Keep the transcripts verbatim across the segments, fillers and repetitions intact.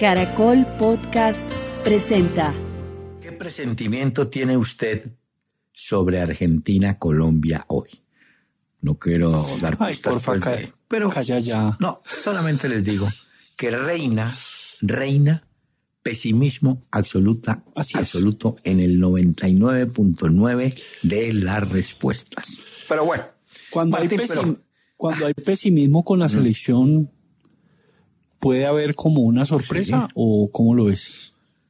Caracol Podcast presenta. ¿Qué presentimiento tiene usted sobre Argentina-Colombia hoy? No quiero dar Ay, pistas, porfa, pues, ca- de- pero calla ya. no, solamente les digo que reina, reina pesimismo absoluta, Así es. absoluto en el noventa y nueve punto nueve de las respuestas. Pero bueno, Cuando, Martín, hay, pesim- pero- cuando hay pesimismo con la selección, ¿puede haber como una sorpresa Sí. o cómo lo ves?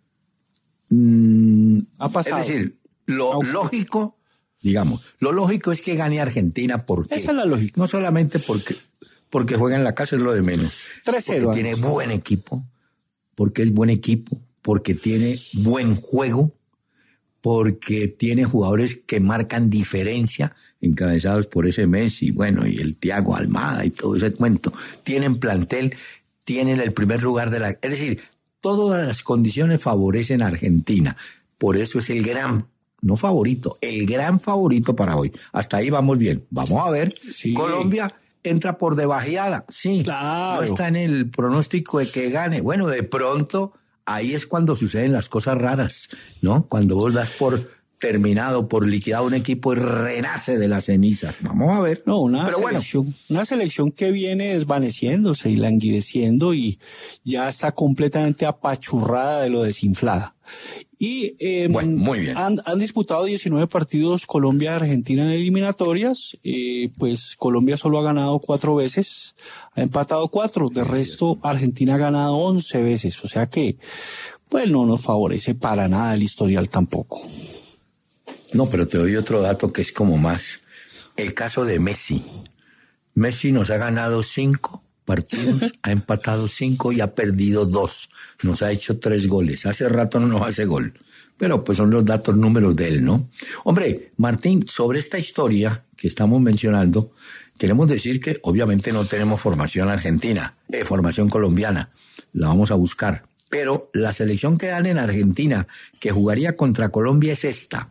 mm, Ha pasado. es decir, lo Ah, lógico, digamos, lo lógico es que gane Argentina porque Esa es la lógica. no solamente porque porque juega en la casa es lo de menos, tres cero. porque tiene buen equipo, porque es buen equipo, porque tiene buen juego, porque tiene jugadores que marcan diferencia, encabezados por ese Messi, bueno, y el Thiago Almada y todo ese cuento. Tienen plantel, tienen el primer lugar de la... Es decir, todas las condiciones favorecen a Argentina. Por eso es el gran, no favorito, el gran favorito para hoy. Hasta ahí vamos bien. Vamos a ver. Sí. Colombia entra por debajeada, sí. Claro. No está en el pronóstico de que gane. Bueno, de pronto, ahí es cuando suceden las cosas raras, ¿no? Cuando vos das por terminado, por liquidado un equipo y renace de las cenizas. Vamos a ver. No, una Pero bueno, selección, una selección que viene desvaneciéndose y languideciendo y ya está completamente apachurrada de lo desinflada. Y eh, Bueno, muy bien. Han, han disputado diecinueve partidos Colombia y Argentina en eliminatorias. Eh, pues Colombia solo ha ganado cuatro veces, ha empatado cuatro. De resto, Argentina ha ganado once veces. O sea que, pues no nos favorece para nada el historial tampoco. no, pero te doy otro dato que es como más. El caso de Messi. Messi nos ha ganado cinco partidos, ha empatado cinco y ha perdido dos. Nos ha hecho tres goles. Hace rato no nos hace gol. Pero pues son los datos números de él, ¿no? Hombre, Martín, sobre esta historia que estamos mencionando, queremos decir que obviamente no tenemos formación argentina, eh, formación colombiana. La vamos a buscar. Pero la selección que dan en Argentina, que jugaría contra Colombia, es esta.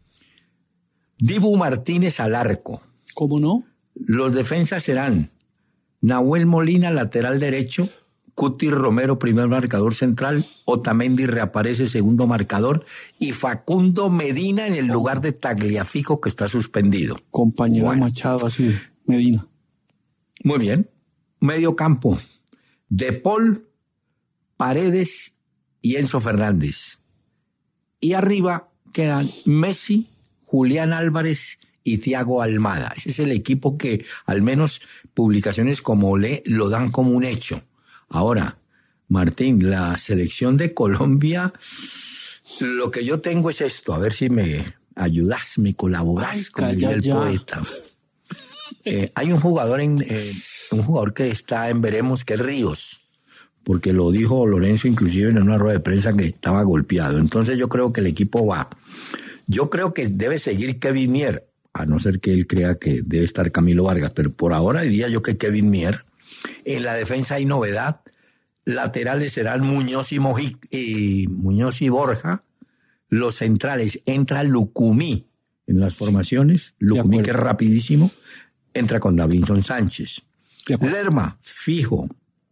Dibu Martínez al arco. ¿Cómo no? Los defensas serán Nahuel Molina, lateral derecho, Cuti Romero, primer marcador central, Otamendi reaparece, segundo marcador, y Facundo Medina en el lugar de Tagliafico, que está suspendido. Compañero Bueno. Machado, así, Medina. Muy bien. Medio campo. De Paul, Paredes y Enzo Fernández. Y arriba quedan Messi, Julián Álvarez y Thiago Almada. Ese es el equipo que al menos publicaciones como Olé lo dan como un hecho. Ahora, Martín, la selección de Colombia, lo que yo tengo es esto, a ver si me ayudas, me colaboras, Ay, como diría calla el ya. poeta. Eh, hay un jugador en eh, un jugador que está en veremos, que es Ríos, porque lo dijo Lorenzo inclusive en una rueda de prensa que estaba golpeado. Entonces yo creo que el equipo va. Yo creo que debe seguir Kevin Mier, a no ser que él crea que debe estar Camilo Vargas, pero por ahora diría yo que Kevin Mier. En la defensa hay novedad. Laterales serán Muñoz y, Moji, y Muñoz y Borja. Los centrales entra Lucumí en las formaciones. Lucumí, acuerdo. que es rapidísimo, entra con Davinson Sánchez. De acuerdo. Lerma, fijo.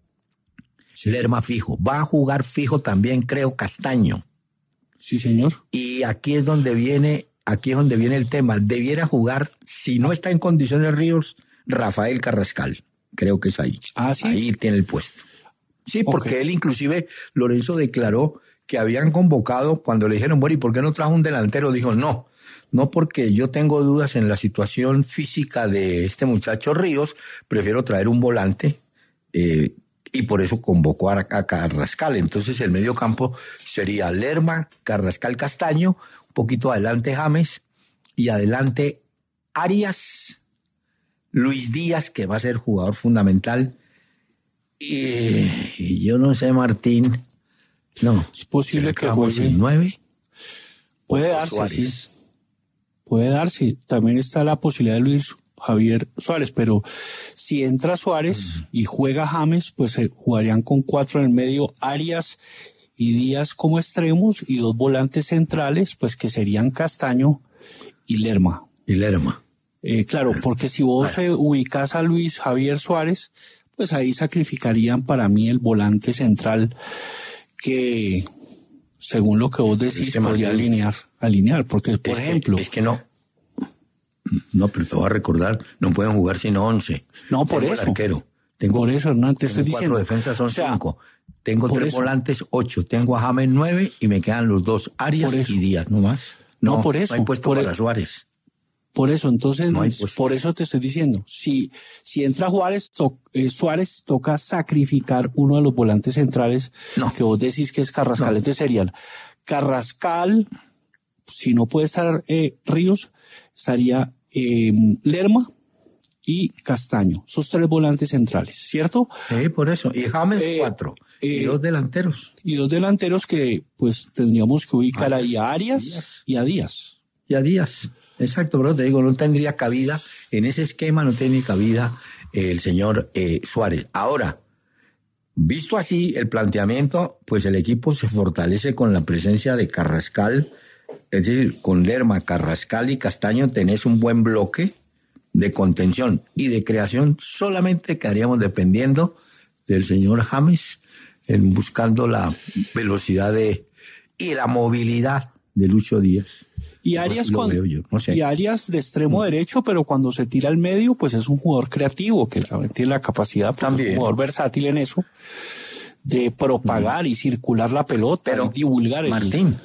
Lerma fijo. Va a jugar fijo también, creo, Castaño. Sí, señor. Y aquí es donde viene, aquí es donde viene el tema. Debiera jugar, si no está en condiciones Ríos, Rafael Carrascal. Creo que es ahí. Ah, ¿sí? Ahí tiene el puesto. Sí, porque Ok. él inclusive, Lorenzo declaró que habían convocado, cuando le dijeron, bueno, ¿y por qué no trajo un delantero? Dijo, no, no porque yo tengo dudas en la situación física de este muchacho Ríos, prefiero traer un volante, eh, y por eso convocó a, a Carrascal. Entonces el medio campo sería Lerma, Carrascal, Castaño, un poquito adelante James, y adelante Arias, Luis Díaz, que va a ser jugador fundamental. Y, y yo no sé, Martín. No. Es posible ¿será que vamos juegue. en nueve? Puede O darse, Suárez. sí. Puede darse. También está la posibilidad de Luis Javier Suárez, pero si entra Suárez uh-huh. y juega James, pues eh, jugarían con cuatro en el medio, Arias y Díaz como extremos, y dos volantes centrales, pues que serían Castaño y Lerma. Y Lerma. Eh, claro, porque si vos eh, ubicás a Luis Javier Suárez, pues ahí sacrificarían para mí el volante central, que, según lo que vos decís, es que podría Martín, alinear, alinear, porque, por es ejemplo... Que, es que no. No, pero te voy a recordar, no pueden jugar sino once. No, por tengo eso. El arquero. Tengo, por eso, Hernán, te tengo estoy cuatro diciendo. defensas, son O sea, cinco. Tengo por tres eso. volantes, ocho. Tengo a James nueve y me quedan los dos, Arias y Díaz, no más. No, no por eso. No hay puesto por para el, Suárez. Por eso, entonces, No por eso te estoy diciendo, si, si entra Juárez, to, eh, Suárez toca sacrificar uno de los volantes centrales no. que vos decís que es Carrascal. No. Entonces serían Carrascal, si no puede estar eh, Ríos, estaría eh, Lerma y Castaño. Esos tres volantes centrales, ¿cierto? Sí, por eso. Y James eh, cuatro. Eh, y dos delanteros. Y dos delanteros que pues tendríamos que ubicar Arias, ahí a Arias Díaz. y a Díaz. Y a Díaz. Exacto, pero te digo, no tendría cabida, en ese esquema no tiene cabida eh, el señor eh, Suárez. Ahora, visto así el planteamiento, pues el equipo se fortalece con la presencia de Carrascal, es decir, con Lerma, Carrascal y Castaño tenés un buen bloque de contención y de creación, solamente quedaríamos dependiendo del señor James en buscando la velocidad de, y la movilidad de Lucho Díaz. Y Arias, con, con, yo, no sé. y Arias de extremo mm. derecho, pero cuando se tira al medio, pues es un jugador creativo, que tiene la capacidad, pues es un jugador versátil en eso, de propagar mm. y circular la pelota, pero, y divulgar Martín, el,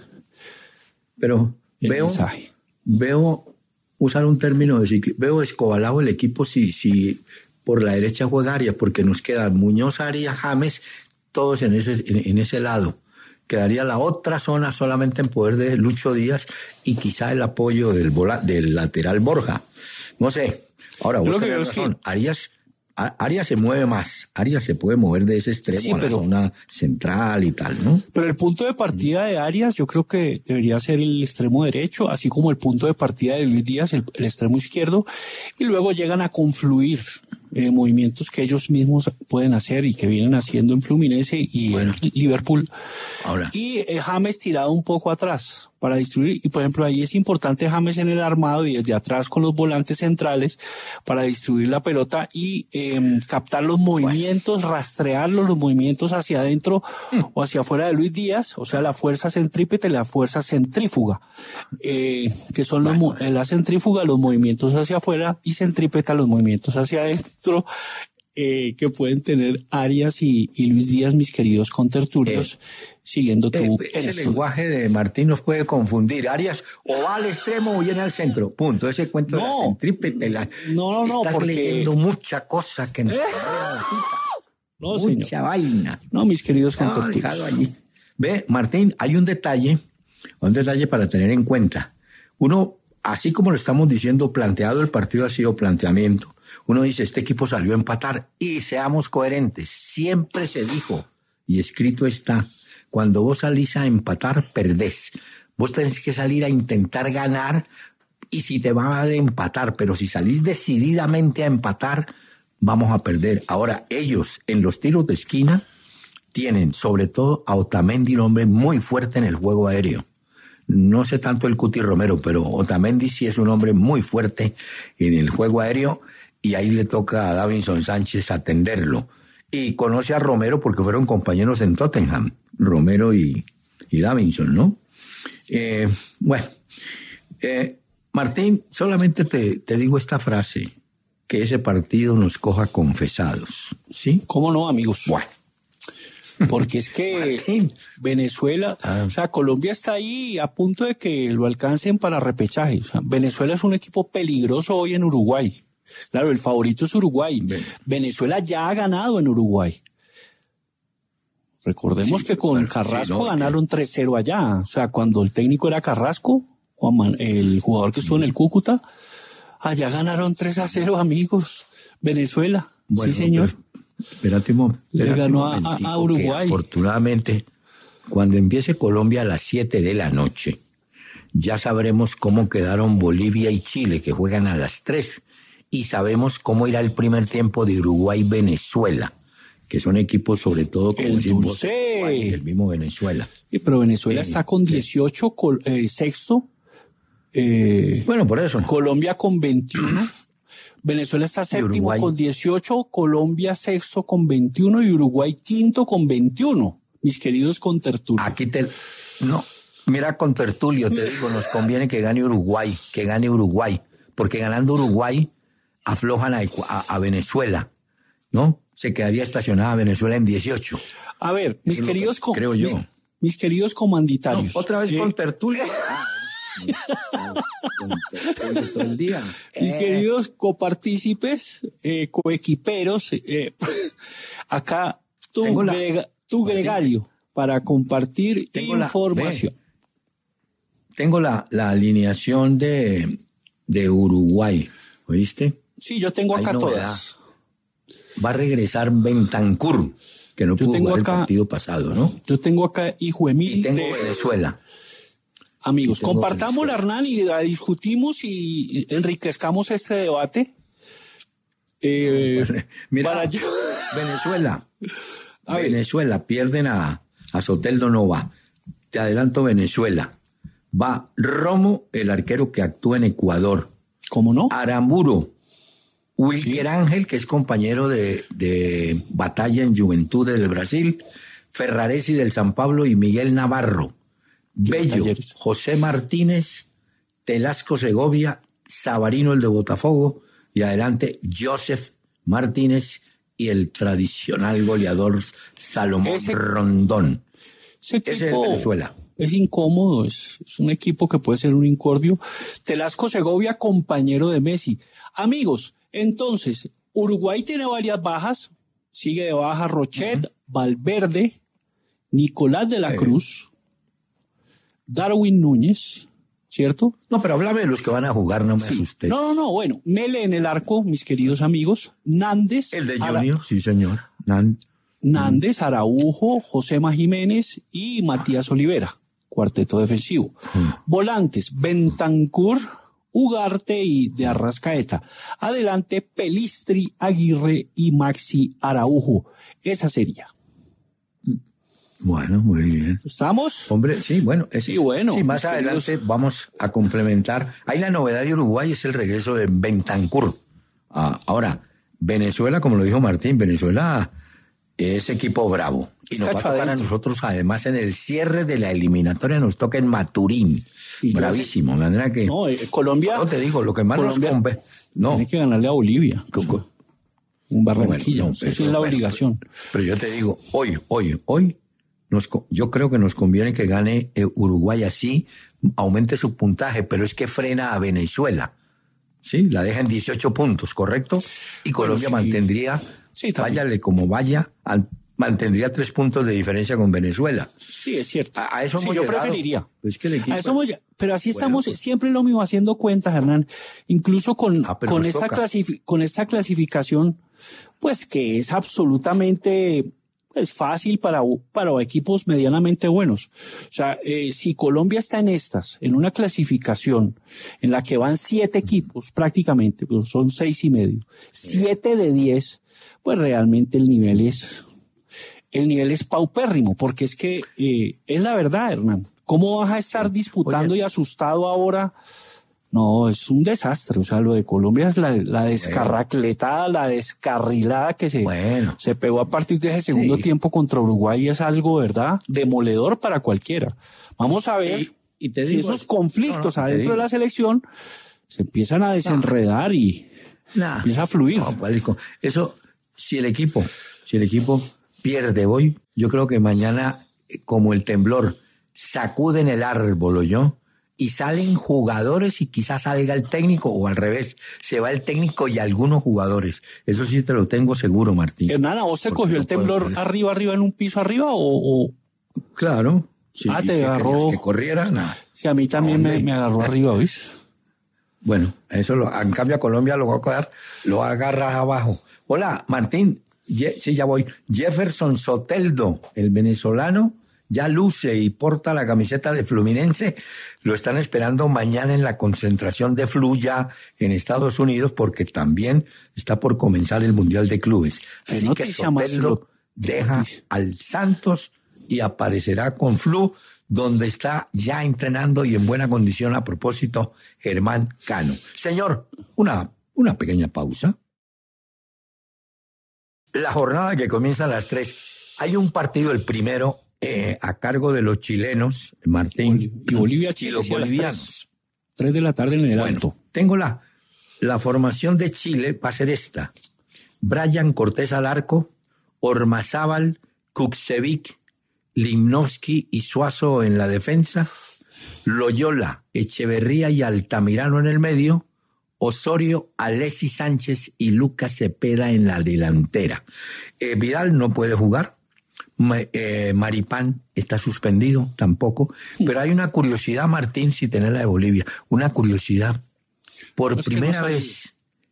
pero el veo, mensaje. Veo usar un término de ciclismo, veo escobalado el equipo si, si por la derecha juega Arias, porque nos quedan Muñoz, Arias, James, todos en ese, en, en ese lado. Quedaría la otra zona solamente en poder de Lucho Díaz y quizá el apoyo del, bola, del lateral Borja. No sé. Ahora, vos tenés razón. Sí. Arias, Arias se mueve más. Arias se puede mover de ese extremo sí, a la pero, zona central y tal, ¿no? Pero el punto de partida de Arias yo creo que debería ser el extremo derecho, así como el punto de partida de Luis Díaz, el, el extremo izquierdo, y luego llegan a confluir eh, movimientos que ellos mismos pueden hacer y que vienen haciendo en Fluminense y bueno, en Liverpool. Ahora. Y eh, James tirado un poco atrás para distribuir, y por ejemplo ahí es importante James en el armado y desde atrás con los volantes centrales para distribuir la pelota y eh, captar los movimientos, bueno. rastrearlos, los movimientos hacia adentro mm. o hacia afuera de Luis Díaz, o sea la fuerza centrípeta y la fuerza centrífuga, eh, que son los, bueno. la centrífuga los movimientos hacia afuera y centrípeta los movimientos hacia adentro. Eh, que pueden tener Arias y, y Luis Díaz, mis queridos contertulios, eh, siguiendo tu... Eh, ese lenguaje de Martín nos puede confundir. Arias o va al extremo o viene al centro. Punto. Ese cuento no, de la centrípeta. La, no, no, no, estás porque... leyendo mucha cosa que nos... Eh, no, mucha señor. vaina. No, mis queridos contertulios. No, allí. Ve, Martín, hay un detalle, un detalle para tener en cuenta. Uno, así como lo estamos diciendo, planteado el partido ha sido planteamiento. Uno dice, este equipo salió a empatar y seamos coherentes. Siempre se dijo, y escrito está, cuando vos salís a empatar, perdés. Vos tenés que salir a intentar ganar y si te va a empatar, pero si salís decididamente a empatar, vamos a perder. Ahora, ellos en los tiros de esquina tienen sobre todo a Otamendi, un hombre muy fuerte en el juego aéreo. No sé tanto el Cuti Romero, pero Otamendi sí es un hombre muy fuerte en el juego aéreo. Y ahí le toca a Davinson Sánchez atenderlo. Y conoce a Romero porque fueron compañeros en Tottenham, Romero y, y Davinson, ¿no? Eh, bueno, eh, Martín, solamente te, te digo esta frase, que ese partido nos coja confesados, ¿sí? ¿Cómo no, amigos? Bueno. Porque es que Martín. Venezuela, ah. o sea, Colombia está ahí a punto de que lo alcancen para repechaje. O sea, Venezuela es un equipo peligroso hoy en Uruguay. Claro, el favorito es Uruguay. Bien. Venezuela ya ha ganado en Uruguay. Recordemos sí, que con bueno, Carrasco sí, no, ganaron que... tres cero allá. O sea, cuando el técnico era Carrasco, Juan, el jugador que estuvo en el Cúcuta, allá ganaron tres a cero, amigos. Venezuela. Bueno, sí, señor. Pero, espérate un momento. Le ganó a, a, a Uruguay. Afortunadamente, cuando empiece Colombia a las siete de la noche, ya sabremos cómo quedaron Bolivia y Chile, que juegan a las tres. Y sabemos cómo irá el primer tiempo de Uruguay-Venezuela, que son equipos sobre todo como el Uruguay, el mismo Venezuela. Sí, pero Venezuela eh, está con dieciocho, eh, sexto. Eh, bueno, por eso. Colombia con veintiuno. Venezuela está séptimo con dieciocho, Colombia sexto con veintiuno y Uruguay quinto con veintiuno. mis queridos contertulios. Aquí te... No, mira, contertulio, te digo, nos conviene que gane Uruguay, que gane Uruguay, porque ganando Uruguay aflojan a, a, a Venezuela, ¿no? Se quedaría estacionada Venezuela en dieciocho. A ver, mis Eso queridos... com- creo yo. Mis, mis queridos comanditarios. No, otra vez eh, contertulio. Contertulio todo el día. Mis Eh. queridos copartícipes, eh, coequiperos, eh, acá tu, Tengo la- grega- tu gregario para compartir Tengo la- información. Tengo la, la alineación de, de Uruguay, ¿oíste? Sí, yo tengo Hay acá novedad. todas. Va a regresar Bentancur, que no Yo pudo tengo jugar acá- el partido pasado, ¿no? Yo tengo acá hijo de mil Y tengo de- Venezuela. amigos. y tengo Compartámosla, Venezuela. Hernán, y la discutimos y enriquezcamos este debate. Eh, Mira, para yo- Venezuela. A ver. Venezuela, pierden a, a Soteldo, no va. Te adelanto Venezuela. Va Romo, el arquero que actúa en Ecuador. ¿Cómo no? Aramburo, Wilker Sí. Ángel, que es compañero de, de batalla en Juventud del Brasil, Ferraresi del San Pablo y Miguel Navarro. Bello, Talleres. José Martínez, Telasco Segovia, Sabarino el de Botafogo y adelante Joseph Martínez y el tradicional goleador Salomón Ese- Rondón. Ese Ese es equipo Venezuela. es incómodo, es, es un equipo que puede ser un incordio. Telasco Segovia, compañero de Messi. Amigos, entonces, Uruguay tiene varias bajas. Sigue de baja Rochet, uh-huh. Valverde, Nicolás de la Sí. Cruz, Darwin Núñez, ¿cierto? No, pero háblame de los que van a jugar, no me Sí. asusté. No, no, no, bueno, Mele en el arco, mis queridos amigos, Nández, El de Ara- Junior, sí señor. Nan- Nández, Araujo, Josema Jiménez y Matías Olivera, cuarteto defensivo. Volantes, Bentancur, Ugarte y de Arrascaeta. Adelante, Pelistri, Aguirre y Maxi Araujo. Esa sería. Bueno, muy bien. ¿Estamos? Hombre, sí, bueno. Es, Sí, bueno, Sí, más mis adelante queridos- vamos a complementar. Ahí la novedad de Uruguay es el regreso de Bentancur. Ah, ahora, Venezuela, como lo dijo Martín, Venezuela es equipo bravo. Y Es nos va a tocar a cachadito. nosotros, además, en el cierre de la eliminatoria, nos toca en Maturín. Sí, yo Bravísimo. De manera que, No, eh, Colombia, no te digo, lo que más Colombia nos conve... No, tiene que ganarle a Bolivia. co- co- En Barranquilla. Bueno, no, Eso pero- sí es la bueno, obligación. Pero yo te digo, hoy, hoy, hoy, nos, co- yo creo que nos conviene que gane eh, Uruguay así, aumente su puntaje, pero es que frena a Venezuela. Sí, la deja en dieciocho puntos, ¿correcto? Y Colombia sí. mantendría, Sí, también. váyale como vaya, an- mantendría tres puntos de diferencia con Venezuela. Sí, es cierto. A, a eso Sí, hemos yo llegado. preferiría. Pues que el equipo... A eso hemos- pero así Bueno, estamos pues. siempre lo mismo haciendo cuentas, Hernán. Incluso con, Ah, pero con, nos esta toca. clasifi- con esta clasificación, pues que es absolutamente pues, fácil para, para equipos medianamente buenos. O sea, eh, si Colombia está en estas, en una clasificación en la que van siete equipos prácticamente, pues son seis y medio, siete de diez, pues realmente el nivel es el nivel es paupérrimo, porque es que eh, es la verdad, Hernán. ¿Cómo vas a estar disputando Oye. y asustado ahora? No, es un desastre. O sea, lo de Colombia es la, la descarracletada, la descarrilada que se, Bueno. se pegó a partir de ese segundo Sí. tiempo contra Uruguay. Es algo, ¿verdad?, demoledor para cualquiera. Vamos a ver Y- y te si digo- esos conflictos no, no, te adentro de digo. la selección se empiezan a desenredar y Nah. empieza a fluir. No, Padrico, eso, si el equipo, si el equipo pierde hoy, yo creo que mañana, eh, como el temblor, sacuden el árbol, ¿oyó? Y salen jugadores y quizás salga el técnico, o al revés, se va el técnico y algunos jugadores. Eso sí te lo tengo seguro, Martín. Hernán, ¿a vos te Porque cogió no el puedo temblor creer. arriba, arriba, en un piso arriba o, o Claro. Sí, Ah, te ¿qué agarró. querías, que corriera? Nada. si a mí también me, Hombre. me agarró arriba, ¿oís? Bueno, eso lo, en cambio a Colombia lo va a coger, lo agarras abajo. Hola, Martín, Ye- sí, ya voy. Jefferson Soteldo, el venezolano, ya luce y porta la camiseta de Fluminense. Lo están esperando mañana en la concentración de Fluya en Estados Unidos, porque también está por comenzar el Mundial de Clubes. Qué Así que noticia más Soteldo lo- qué deja noticia. al Santos y aparecerá con Flu, donde está ya entrenando y en buena condición, a propósito, Germán Cano. Señor, una, una pequeña pausa. La jornada que comienza a las tres. Hay un partido, el primero, eh, a cargo de los chilenos, Martín. Y Bolivia, y Chile, los sí, a las bolivianos. Tres de la tarde en el Bueno, Alto. tengo la, la formación de Chile, va a ser esta. Brian Cortés al arco, Ormazábal, Kuksevic, Limnowski y Suazo en la defensa, Loyola, Echeverría y Altamirano en el medio, Osorio, Alexis Sánchez y Lucas Cepeda en la delantera. Eh, Vidal no puede jugar, Ma, eh, Maripán está suspendido tampoco, pero hay una curiosidad, Martín, si tenés la de Bolivia, una curiosidad. Por No, es que primera no vez...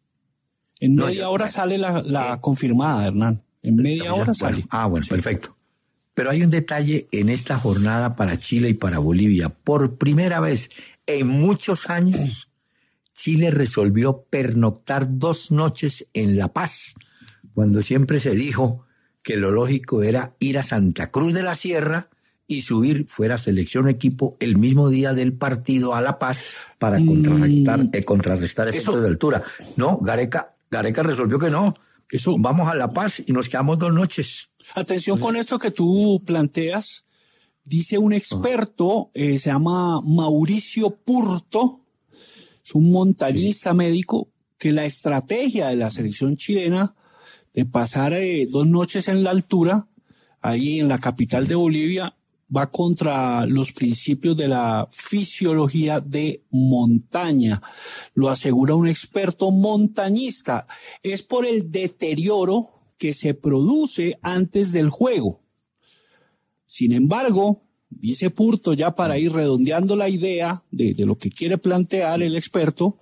En No, media yo- hora sale la, la eh, confirmada, Hernán. En media hora Bueno, sale. ah, bueno, Sí. perfecto. Pero hay un detalle en esta jornada para Chile y para Bolivia. Por primera vez en muchos años, Chile resolvió pernoctar dos noches en La Paz, cuando siempre se dijo que lo lógico era ir a Santa Cruz de la Sierra y subir, fuera selección equipo, el mismo día del partido a La Paz para Mm. contrarrestar, eh, contrarrestar efectos Eso- de altura. No, Gareca, Gareca resolvió que no. Eso- Vamos a La Paz y nos quedamos dos noches. Atención con esto que tú planteas. Dice un experto, eh, se llama Mauricio Purto, es un montañista médico, que la estrategia de la selección chilena de pasar eh, dos noches en la altura, ahí en la capital de Bolivia, va contra los principios de la fisiología de montaña. Lo asegura un experto montañista. Es por el deterioro que se produce antes del juego. Sin embargo, dice Purto, ya para ir redondeando la idea de, de lo que quiere plantear el experto,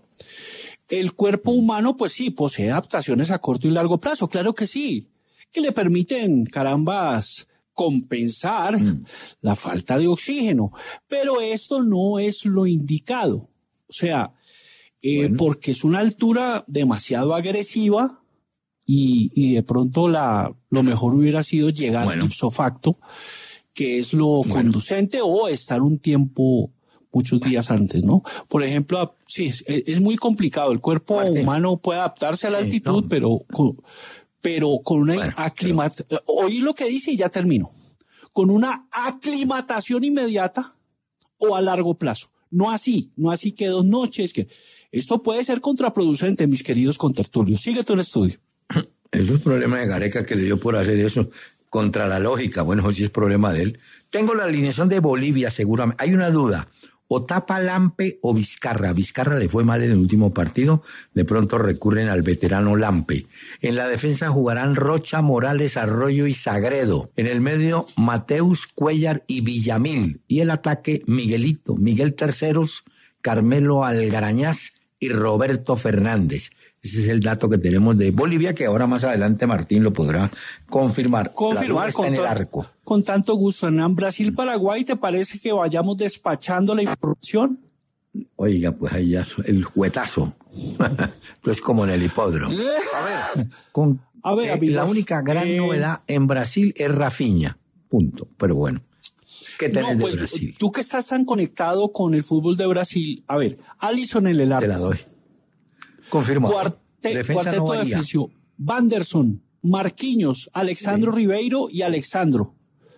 el cuerpo humano, pues sí, posee adaptaciones a corto y largo plazo, claro que sí, que le permiten, carambas, compensar Mm. la falta de oxígeno. Pero esto no es lo indicado. O sea, eh, Bueno. porque es una altura demasiado agresiva y, y de pronto la, lo mejor hubiera sido llegar Bueno. ipso facto, que es lo Bueno. conducente, o estar un tiempo, muchos días antes, ¿no? Por ejemplo, a- sí, es, es muy complicado. El cuerpo Martín. humano puede adaptarse a la Sí, altitud, no. pero con, pero con una Bueno, aclimatación, oí lo que dice y ya termino, con una aclimatación inmediata o a largo plazo. No así, no así que dos noches, que esto puede ser contraproducente, mis queridos contertulios. Sigue tú el estudio. Eso es problema de Gareca, que le dio por hacer eso contra la lógica. Bueno, eso sí es problema de él. Tengo la alineación de Bolivia, seguramente. Hay una duda. O tapa Lampe o Vizcarra. Vizcarra le fue mal en el último partido. De pronto recurren al veterano Lampe. En la defensa jugarán Rocha, Morales, Arroyo y Sagredo. En el medio, Mateus, Cuellar y Villamil. Y el ataque, Miguelito, Miguel Terceros, Carmelo Algarañaz y Roberto Fernández. Ese es el dato que tenemos de Bolivia, que ahora más adelante Martín lo podrá confirmar. La duda Confirmar está con, en el to- arco. con tanto gusto, Hernán. Brasil-Paraguay, ¿te parece que vayamos despachando la información? Oiga, pues ahí ya el juetazo. Esto es como en el hipódromo. A ver, con, A ver, eh, amigos, la única gran eh, novedad en Brasil es Rafinha. Punto. Pero bueno, ¿qué tenés No, pues de Brasil? tú que estás tan conectado con el fútbol de Brasil, a ver, Alisson en el Te la arco, doy. Confirmado. Cuarte- Defensa cuarteto no varía. defensivo, Vanderson, Marquinhos, Alexandro Ribeiro y Alexandro,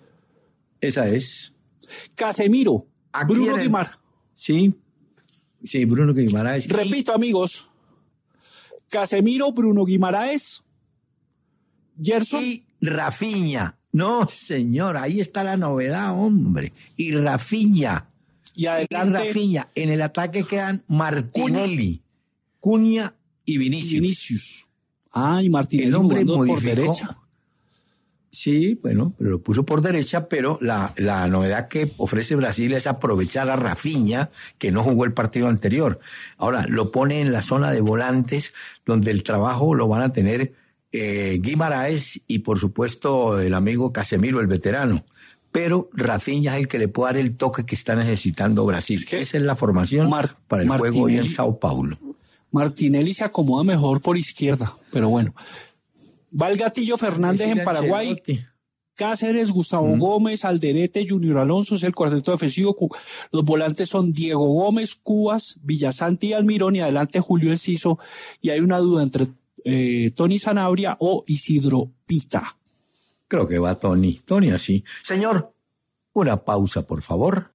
Esa es. Casemiro, Aquí Bruno en el- Guimar. Sí. Sí, Bruno Guimaraes. Repito, amigos, Casemiro, Bruno Guimaraes, Gerson, Y Rafinha. No, señor, ahí está la novedad, hombre. Y Rafinha. y Y adelante Rafinha. En el ataque quedan Martinelli, Cunha y Vinicius. Vinicius. Ah, y Martínez El hombre jugando por modificó. derecha. Sí, bueno, pero lo puso por derecha, pero la, la novedad que ofrece Brasil es aprovechar a Rafinha, que no jugó el partido anterior. Ahora, lo pone en la zona de volantes, donde el trabajo lo van a tener eh, Guimaraes y, por supuesto, el amigo Casemiro, el veterano. Pero Rafinha es el que le puede dar el toque que está necesitando Brasil. Es que Esa es la formación Mar- para el juego hoy en Martinelli- Sao Paulo. Martinelli se acomoda mejor por izquierda, pero bueno. Va el Gatillo Fernández Decirle en a Paraguay, Ancelotti. Cáceres, Gustavo Gómez, Alderete, Junior Alonso, es el cuarteto defensivo. Cu- Los volantes son Diego Gómez, Cubas, Villasante y Almirón, y adelante Julio Enciso. Y hay una duda entre eh, Tony Sanabria o Isidro Pita. Creo que va Tony. Tony así. Señor, Una pausa, por favor.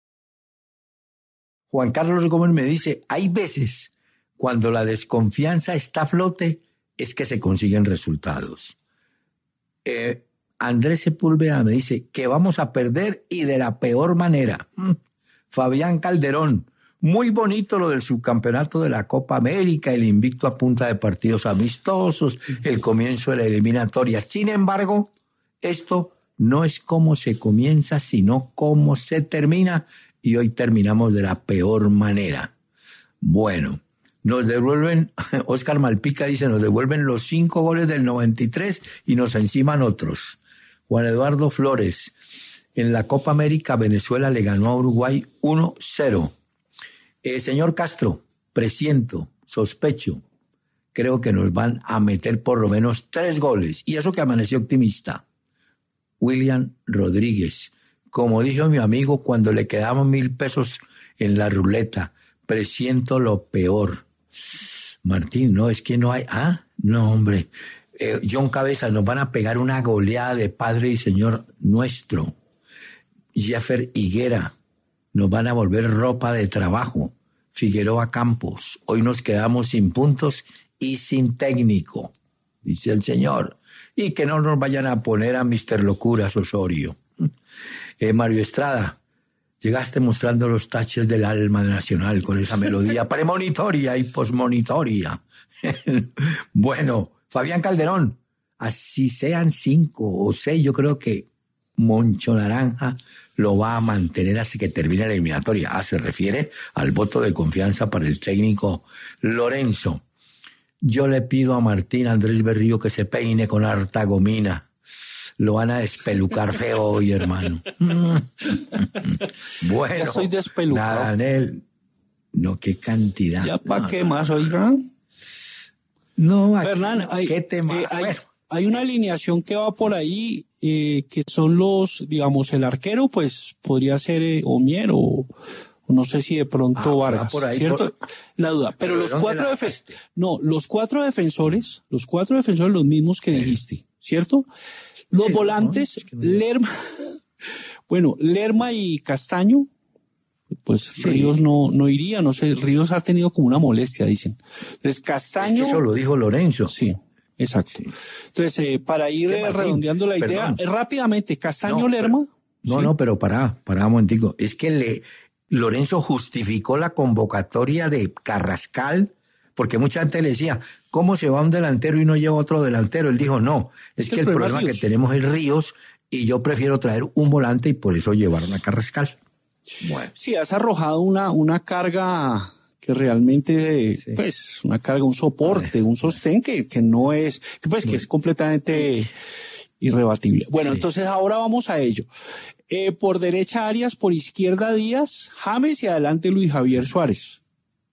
Juan Carlos Gómez me dice, hay veces cuando la desconfianza está a flote es que se consiguen resultados. Eh, Andrés Sepúlveda me dice que vamos a perder y de la peor manera. Mm. Fabián Calderón, muy bonito lo del subcampeonato de la Copa América, el invicto a punta de partidos amistosos, el comienzo de la eliminatoria. Sin embargo, esto no es cómo se comienza, sino cómo se termina, y hoy terminamos de la peor manera. Bueno, nos devuelven, Oscar Malpica dice, nos devuelven los cinco goles del noventa y tres y nos enciman otros. Juan Eduardo Flores, en la Copa América, Venezuela le ganó a Uruguay uno cero. Eh, señor Castro, presiento, sospecho, creo que nos van a meter por lo menos tres goles, y eso que amaneció optimista. William Rodríguez, como dijo mi amigo cuando le quedaban mil pesos en la ruleta, presiento lo peor. Martín, no, es que no hay... Ah, no, hombre. Eh, John Cabezas, nos van a pegar una goleada de Padre y Señor nuestro. Jeffer Higuera, nos van a volver ropa de trabajo. Figueroa Campos, hoy nos quedamos sin puntos y sin técnico, dice el señor. Y que no nos vayan a poner a mister Locuras Osorio. Eh, Mario Estrada, llegaste mostrando los taches del alma nacional con esa melodía premonitoria y posmonitoria. Bueno, Fabián Calderón, así sean cinco o seis, yo creo que Moncho Naranja lo va a mantener hasta que termine la eliminatoria. Ah, se refiere al voto de confianza para el técnico Lorenzo. Yo le pido a Martín Andrés Berrío que se peine con harta gomina. Lo van a despelucar feo hoy, hermano. Bueno, ya soy despelucado. Nada, Nel. No, qué cantidad. ¿Ya para no, qué no. más, oiga? No, aquí, Fernán, hay, ¿qué tema? eh, hay, Bueno. hay una alineación que va por ahí, eh, que son los, digamos, el arquero, pues podría ser eh, Omier o, o no sé si de pronto Ah, Vargas, por ahí, ¿cierto? por... La duda. Pero, ¿Pero los dónde cuatro la defensores, no, los cuatro defensores, los cuatro defensores los mismos que dijiste, ¿cierto? Los Sí, volantes, no, es que no... Lerma, bueno, Lerma y Castaño, pues Sí. Ríos no, no iría, no sé, Ríos ha tenido como una molestia, dicen. Entonces, Castaño. Es que eso lo dijo Lorenzo. Sí, exacto. Sí. Entonces, eh, para ir eh, redondeando la idea, eh, rápidamente, Castaño, no, Lerma. Pero, no, ¿sí? no, pero pará, pará un momentico. Es que le, Lorenzo justificó la convocatoria de Carrascal, porque mucha gente le decía, ¿cómo se va un delantero y no lleva otro delantero? Él dijo, no, es, es que el problema, problema que tenemos es Ríos y yo prefiero traer un volante y por eso llevaron a Carrascal. Bueno. Sí, has arrojado una, una carga que realmente, sí. pues, una carga, un soporte, un sostén que, que no es, que pues, bueno. que es completamente irrebatible. Bueno, sí. entonces ahora vamos a ello. Eh, por derecha Arias, por izquierda Díaz, James y adelante Luis Javier Suárez.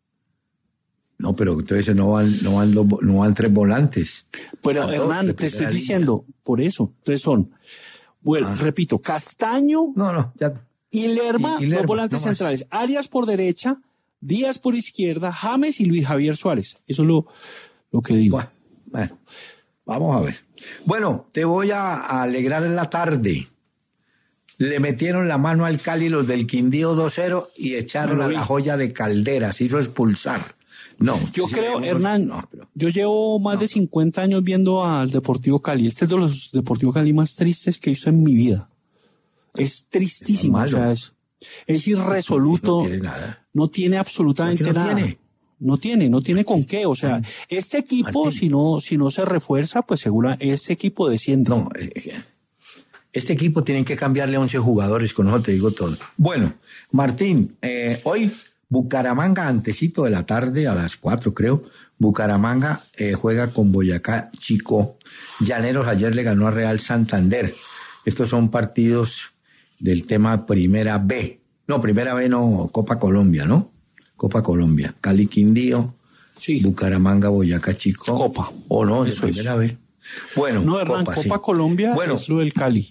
No, pero entonces no van, no van, dos, no van tres volantes. Pero Hernán, te estoy línea. diciendo, por eso, entonces son, bueno, ah. repito, Castaño. No, no, ya. Y Lerma, y, y Lerma, dos volantes no centrales. Más. Arias por derecha, Díaz por izquierda, James y Luis Javier Suárez. Eso es lo, lo que digo. Bueno, bueno, vamos a ver. Bueno, te voy a, a alegrar en la tarde. Le metieron la mano al Cali los del Quindío dos cero y echaron a la joya de Caldera. Se hizo expulsar. No. Yo creo, Hernán, no, pero... yo llevo más no. de cincuenta años viendo al Deportivo Cali. Este es de los Deportivo Cali más tristes que he visto en mi vida. Es tristísimo, es o sea, es, es irresoluto, no tiene, nada. No tiene absolutamente no nada. Tiene? No tiene, no tiene con qué, o sea, este equipo Martín. si no si no se refuerza, pues seguro este equipo desciende. No, este equipo tienen que cambiarle once jugadores, con eso te digo todo. Bueno, Martín, eh, hoy Bucaramanga, antesito de la tarde, a las cuatro creo, Bucaramanga eh, juega con Boyacá Chico. Llaneros ayer le ganó a Real Santander. Estos son partidos del tema Primera B. No, Primera B no, Copa Colombia, ¿no? Copa Colombia. Cali Quindío, sí. Bucaramanga, Boyacá Chico. Copa. O no, es Primera es. B. Bueno, no, Hernán, Copa, Copa sí. Colombia bueno, es lo del Cali.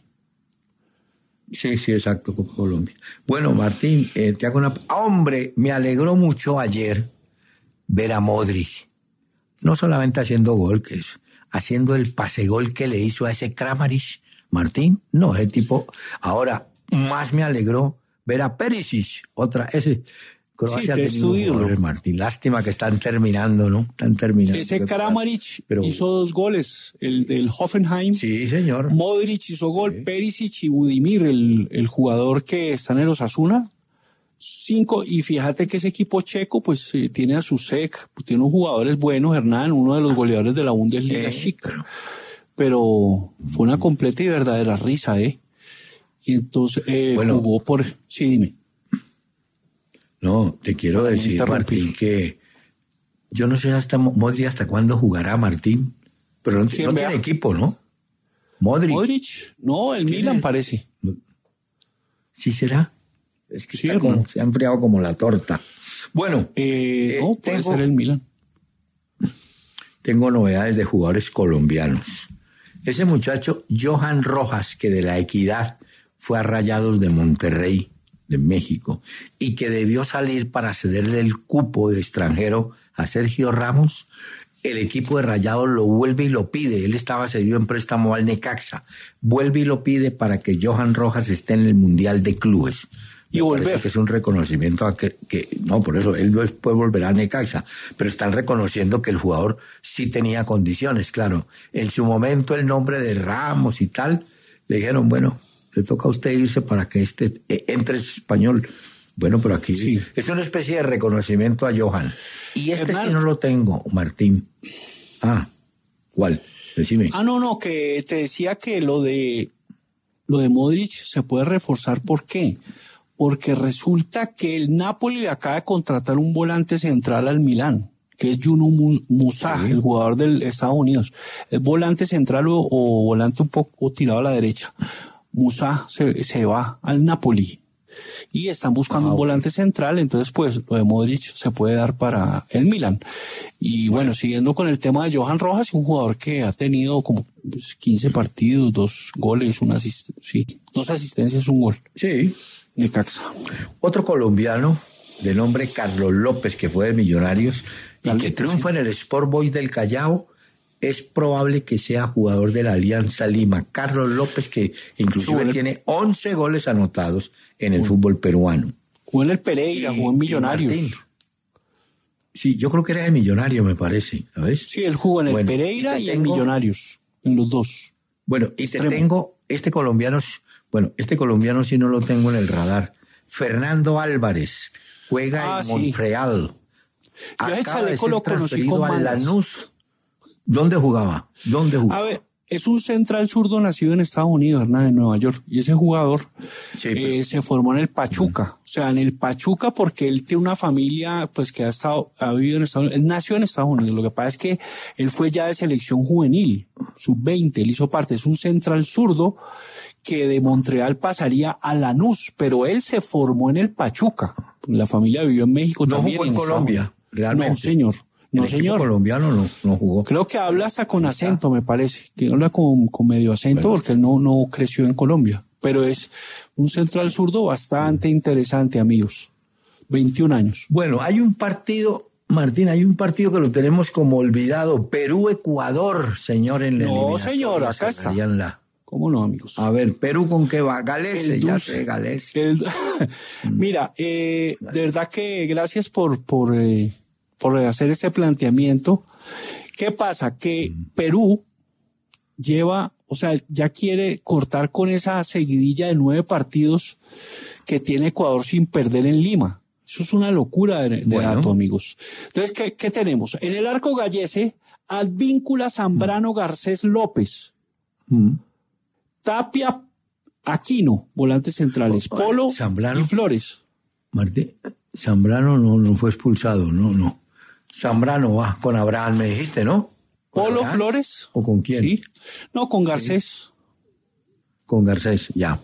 Sí, sí, exacto, Copa Colombia. Bueno, Martín, eh, te hago una... Hombre, me alegró mucho ayer ver a Modric. No solamente haciendo gol, que es haciendo el pase gol que le hizo a ese Kramaric. Martín, no, ese tipo, ahora, más me alegró ver a Perisic, otra, ese... Croacia Sí, ha tenido jugadores, Martín. Lástima que están terminando, ¿no? Están terminando. Ese Kramaric Pero... hizo dos goles, el del Hoffenheim. Sí, señor. Modric hizo gol, Sí. Perisic y Budimir, el, el jugador que está en el Osasuna. Cinco, y fíjate que ese equipo checo, pues eh, tiene a Susek, pues, tiene unos jugadores buenos, Hernán, uno de los goleadores de la Bundesliga, Sí. chic. Pero fue una completa y verdadera risa, ¿eh? Y entonces eh, Bueno. jugó por... Sí, dime. No, te quiero Para no decir, interrumpir. Martín, que yo no sé hasta Modric hasta cuándo jugará, Martín. Pero no, ¿Quién no vea? tiene equipo, ¿no? Modric. Modric, no, el ¿Quién Milan es? parece. ¿Sí será? Es que Sí, está como- hermano. se ha enfriado como la torta. Bueno, Eh, Eh, no, puede tengo- ser el Milan. tengo novedades de jugadores colombianos. Ese muchacho, Johan Rojas, que de la Equidad fue a Rayados de Monterrey, de México, y que debió salir para cederle el cupo de extranjero a Sergio Ramos, el equipo de Rayados lo vuelve y lo pide. Él estaba cedido en préstamo al Necaxa. Vuelve y lo pide para que Johan Rojas esté en el Mundial de Clubes. Y Me volver. parece que es un reconocimiento a que, que, no, por eso, él después volverá a Necaxa, pero están reconociendo que el jugador sí tenía condiciones, claro. En su momento el nombre de Ramos y tal, le dijeron, bueno, le toca a usted irse para que este eh, entre español. Bueno, pero aquí Sí. es una especie de reconocimiento a Johan. Y este Hernán. sí no lo tengo, Martín. Ah, ¿cuál? Decime. Ah, no, no, que te decía que lo de lo de Modric se puede reforzar. ¿Por qué? Porque resulta que el Napoli le acaba de contratar un volante central al Milán, que es Juno Mu- Musa, Sí. el jugador del Estados Unidos. Es volante central o, o volante un poco tirado a la derecha. Musa se, se va al Napoli. Y están buscando Ah, un bueno. volante central, entonces pues lo de Modric se puede dar para el Milan. Y bueno, siguiendo con el tema de Johan Rojas, un jugador que ha tenido como pues, quince partidos, dos goles, una asist- sí, dos asistencias, un gol. Sí. De Caxa. Otro colombiano de nombre Carlos López, que fue de Millonarios y Carlitos, que triunfa en el Sport Boys del Callao, es probable que sea jugador de la Alianza Lima. Carlos López, que inclusive Jugó en- tiene once goles anotados en el fútbol peruano. Jugó en el Pereira, Y- jugó en y Millonarios. Martín. Sí, yo creo que era de Millonario, me parece, ¿sabes? Sí, él jugó en el Bueno, Pereira y y, te en tengo- Millonarios, en los dos. Bueno, y te Extremo. tengo, este colombiano, bueno, este colombiano sí no lo tengo en el radar. Fernando Álvarez juega Ah, en sí. Montreal. Yo ese Acaba de chaleco ser lo conocí transferido con a mangas. Lanús. ¿Dónde jugaba? ¿Dónde jugaba? A ver, es un central zurdo nacido en Estados Unidos, Hernán, en Nueva York. Y ese jugador Sí, eh, pero- se formó en el Pachuca. O sea, en el Pachuca porque él tiene una familia pues que ha estado, ha vivido en Estados Unidos. Él nació en Estados Unidos. Lo que pasa es que él fue ya de selección juvenil, sub veinte. Él hizo parte. Es un central zurdo que de Montreal pasaría a Lanús, pero él se formó en el Pachuca. La familia vivió en México No también. jugó en Estados Colombia, Unidos. realmente. No, señor. No, el equipo señor. colombiano no, no jugó. Creo que habla hasta con acento, me parece. Que habla con, con medio acento Bueno. porque él no, no creció en Colombia. Pero es un central zurdo bastante interesante, amigos. veintiún años. Bueno, hay un partido, Martín, hay un partido que lo tenemos como olvidado. Perú-Ecuador, señor, en la No, eliminatoria señor, acá está. cerrarían la- ¿Cómo no, amigos? A ver, ¿Perú con qué va? Galese, El ya dulce. sé, Galese. El- Mira, eh, de verdad que gracias por, por, eh, por hacer este planteamiento. ¿Qué pasa? Que Perú lleva, o sea, ya quiere cortar con esa seguidilla de nueve partidos que tiene Ecuador sin perder en Lima. Eso es una locura de, de Bueno. dato, amigos. Entonces, ¿qué, qué tenemos? En el arco Gallese, Advíncula, Zambrano, Garcés, López. Mm. Tapia, Aquino, volantes centrales, Oh, Polo Zambrano. y Flores. Martín, Zambrano no, no fue expulsado, no, no. Zambrano va con Abraham, me dijiste, ¿no? ¿Con Polo, Abraham? Flores. ¿O con quién? Sí. No, con Garcés. Con Garcés, ya.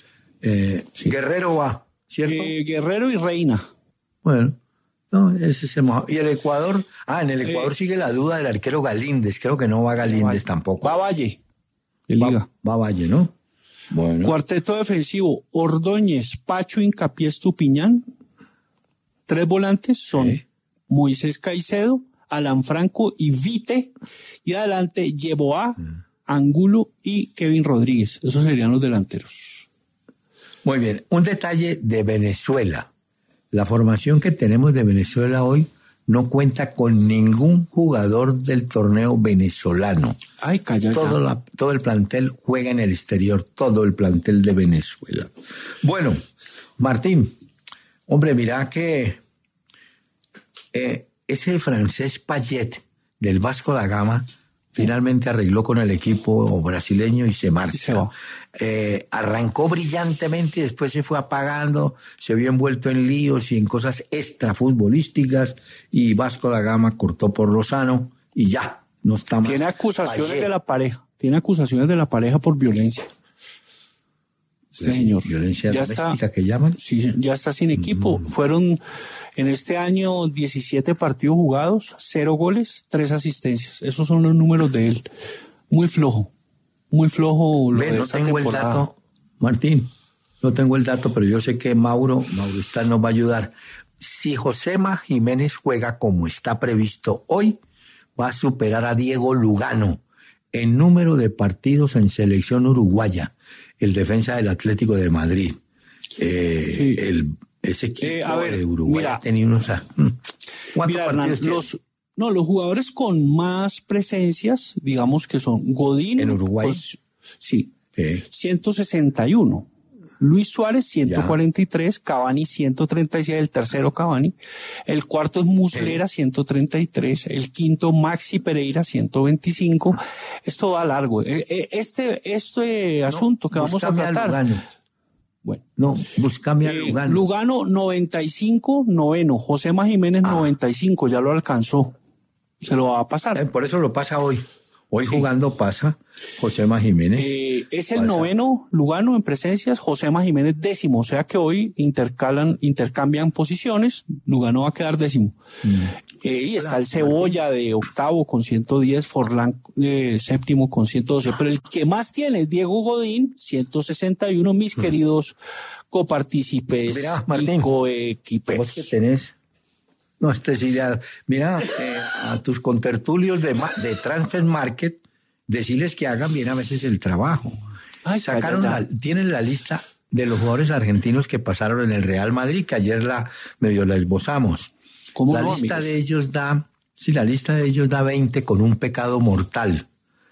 Eh, Guerrero va, ¿cierto? Eh, Guerrero y Reina. Bueno, no, ese es el mejor. Y el Ecuador, ah, en el Ecuador Eh, sigue la duda del arquero Galíndez, creo que no va Galíndez tampoco. Va Valle. De Va, Liga. va Valle, ¿no? Bueno. Cuarteto defensivo, Ordóñez, Pacho, Hincapié, Estupiñán. Tres volantes son Sí. Moisés Caicedo, Alan Franco y Vite. Y adelante, Yeboah, Angulo y Kevin Rodríguez. Esos serían los delanteros. Muy bien, un detalle de Venezuela. La formación que tenemos de Venezuela hoy no cuenta con ningún jugador del torneo venezolano. Ay, calla todo, la, todo el plantel juega en el exterior, todo el plantel de Venezuela. Bueno, Martín, hombre, mira que eh, ese francés Payet del Vasco da Gama finalmente arregló con el equipo brasileño y se marcha. Eh, arrancó brillantemente y después se fue apagando, se vio envuelto en líos y en cosas extrafutbolísticas y Vasco da Gama cortó por lo sano y ya, no está más. Tiene acusaciones Payet. de la pareja, tiene acusaciones de la pareja por violencia. Este pues, señor. Violencia ya doméstica está, que llaman. Sí, ya está sin equipo. Mm. Fueron en este año diecisiete partidos jugados, cero goles, tres asistencias. Esos son los números de él. Muy flojo, muy flojo lo Ve, de no esta tengo temporada. el dato, Martín, no tengo el dato, pero yo sé que Mauro, Mauro está, nos va a ayudar. Si Josema Jiménez juega como está previsto hoy, va a superar a Diego Lugano en número de partidos en selección uruguaya, el defensa del Atlético de Madrid. Eh, sí. el, ese equipo eh, a ver, de Uruguay mira, tenía unos... ¿Cuántos mira, Hernán, partidos los, no, los jugadores con más presencias, digamos que son Godín... ¿En Uruguay? Pues, sí, eh. ciento sesenta y uno. Luis Suárez, ciento cuarenta y tres, ya. Cavani, ciento treinta y seis, el tercero Cavani, el cuarto es Muslera, eh. ciento treinta y tres, el quinto Maxi Pereira, ciento veinticinco, esto va largo. Este, este no, asunto que vamos a tratar... A bueno. No, búscame a Lugano. Eh, Lugano, noventa y cinco, noveno, Josema Jiménez, ah. noventa y cinco, ya lo alcanzó, se lo va a pasar. Eh, por eso lo pasa hoy. Hoy sí. Jugando pasa Josema Jiménez. Eh, es el pasa. noveno Lugano en presencias, Josema Jiménez décimo, o sea que hoy intercalan, intercambian posiciones, Lugano va a quedar décimo. Mm. Eh, y está el Cebolla de octavo con ciento diez, Forlán eh, séptimo con ciento doce, pero el que más tiene es Diego Godín, ciento sesenta y uno, mis mm. queridos copartícipes Mira, Martín, y coequipes. Vos que tenés... No, esta es idea. Mira, eh, a tus contertulios de, de Transfer Market, decirles que hagan bien a veces el trabajo. Ay, Sacaron la, tienen la lista de los jugadores argentinos que pasaron en el Real Madrid, que ayer la medio la esbozamos. ¿Cómo la no, lista amigos? de ellos da, sí, la lista de ellos da veinte con un pecado mortal.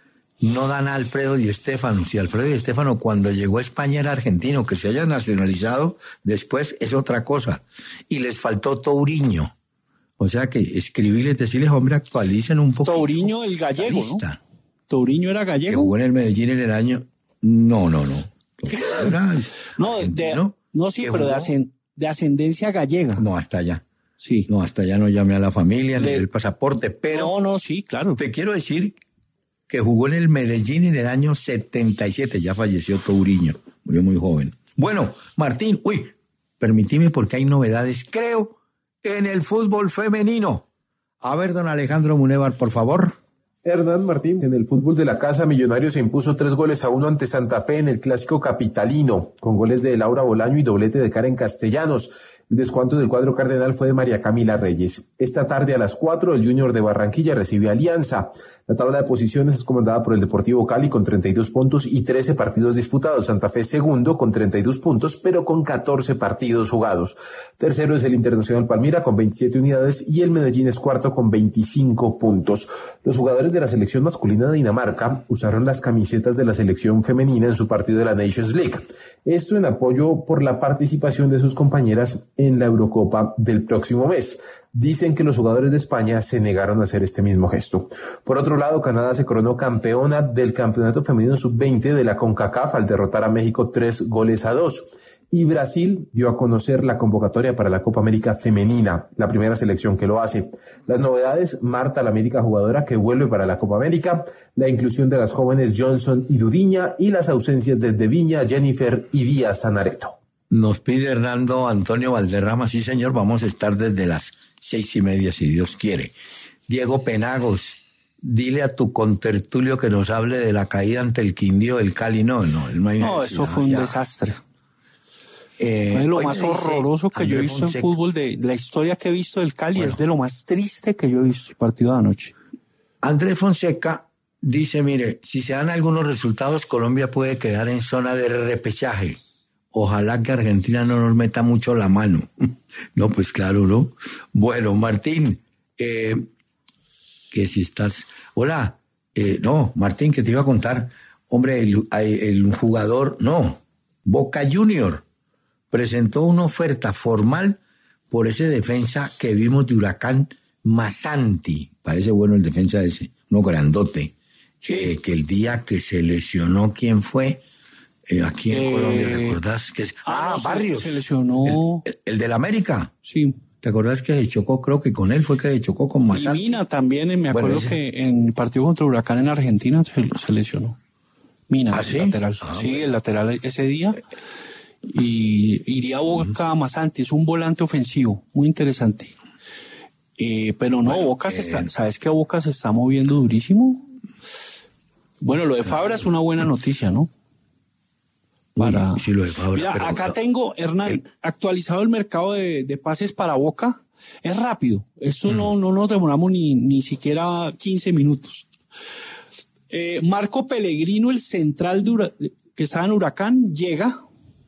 No dan a Alfredo Di Stéfano. Si Alfredo Di Stéfano cuando llegó a España era argentino, que se haya nacionalizado después es otra cosa. Y les faltó Touriño. O sea que escribirles, decirles, hombre, actualicen un poco. Touriño el gallego, ¿no? Touriño era gallego. Que jugó en el Medellín en el año... No, no, no. Era no, de, no, sí, pero de, ascend, de ascendencia gallega. No, hasta allá. Sí. No, hasta allá no llamé a la familia, ni el pasaporte, pero... No, no, sí, claro. Te quiero decir que jugó en el Medellín en el año setenta y siete. Ya falleció Touriño. Murió muy joven. Bueno, Martín, uy, permitime porque hay novedades, creo... en el fútbol femenino. A ver, don Alejandro Munévar, por favor. Hernán Martín, en el fútbol de la casa, Millonarios se impuso tres goles a uno ante Santa Fe en el clásico capitalino, con goles de Laura Bolaño y doblete de Karen Castellanos. El descuento del cuadro cardenal fue de María Camila Reyes. Esta tarde a las cuatro, el Junior de Barranquilla recibe a Alianza. La tabla de posiciones es comandada por el Deportivo Cali con treinta y dos puntos y trece partidos disputados. Santa Fe segundo con treinta y dos puntos, pero con catorce partidos jugados. Tercero es el Internacional Palmira con veintisiete unidades y el Medellín es cuarto con veinticinco puntos. Los jugadores de la selección masculina de Dinamarca usaron las camisetas de la selección femenina en su partido de la Nations League. Esto en apoyo por la participación de sus compañeras en la Eurocopa del próximo mes. Dicen que los jugadores de España se negaron a hacer este mismo gesto. Por otro lado, Canadá se coronó campeona del Campeonato Femenino sub veinte de la CONCACAF al derrotar a México tres goles a dos. Y Brasil dio a conocer la convocatoria para la Copa América Femenina, la primera selección que lo hace. Las novedades, Marta, la médica jugadora que vuelve para la Copa América, la inclusión de las jóvenes Johnson y Dudiña y las ausencias de Deviña, Jennifer y Díaz Zanareto. Nos pide Hernando Antonio Valderrama, sí señor, vamos a estar desde las seis y media si Dios quiere. Diego Penagos, dile a tu contertulio que nos hable de la caída ante el Quindío del Cali. No, no, no hay No, eso fue un ya. desastre. Eh, fue lo más horroroso que yo he visto Fonseca. En fútbol, de, de la historia que he visto del Cali, bueno, es de lo más triste que yo he visto el partido de anoche. Andrés Fonseca dice, mire, si se dan algunos resultados, Colombia puede quedar en zona de repechaje. ojalá que Argentina no nos meta mucho la mano. No, pues claro, ¿no? Bueno, Martín, eh, que si estás... Hola, eh, no, Martín, que te iba a contar. Hombre, el, el jugador, no, Boca Junior presentó una oferta formal por ese defensa que vimos de Huracán, Masanti. Parece bueno el defensa ese, uno grandote. Sí. Eh, que el día que se lesionó, ¿quién fue? Eh, aquí en eh, Colombia, ¿recordás? Que es, ah, ah, Barrios. Se lesionó. El, el, el del América. Sí. ¿Te acordás que se chocó? Creo que con él fue que se chocó con Masanti. Y Mina también, me acuerdo bueno, que en el partido contra Huracán en Argentina se, se lesionó. Mina, ¿Ah, el sí? lateral. Ah, sí, bueno. el lateral ese día. Y iría a Boca uh-huh. Masanti, es un volante ofensivo, muy interesante. Eh, pero no, bueno, Boca eh, se está, ¿sabes que Boca se está moviendo durísimo? Bueno, lo de Fabra es una buena noticia, ¿no? Para... Sí, lo de Fabra. Mira, pero, acá pero, tengo, Hernán, el... actualizado el mercado de, de pases para Boca. Es rápido. Esto mm. no, no nos demoramos ni, ni siquiera quince minutos. Eh, Marco Pellegrino, el central de Ura... que estaba en Huracán, llega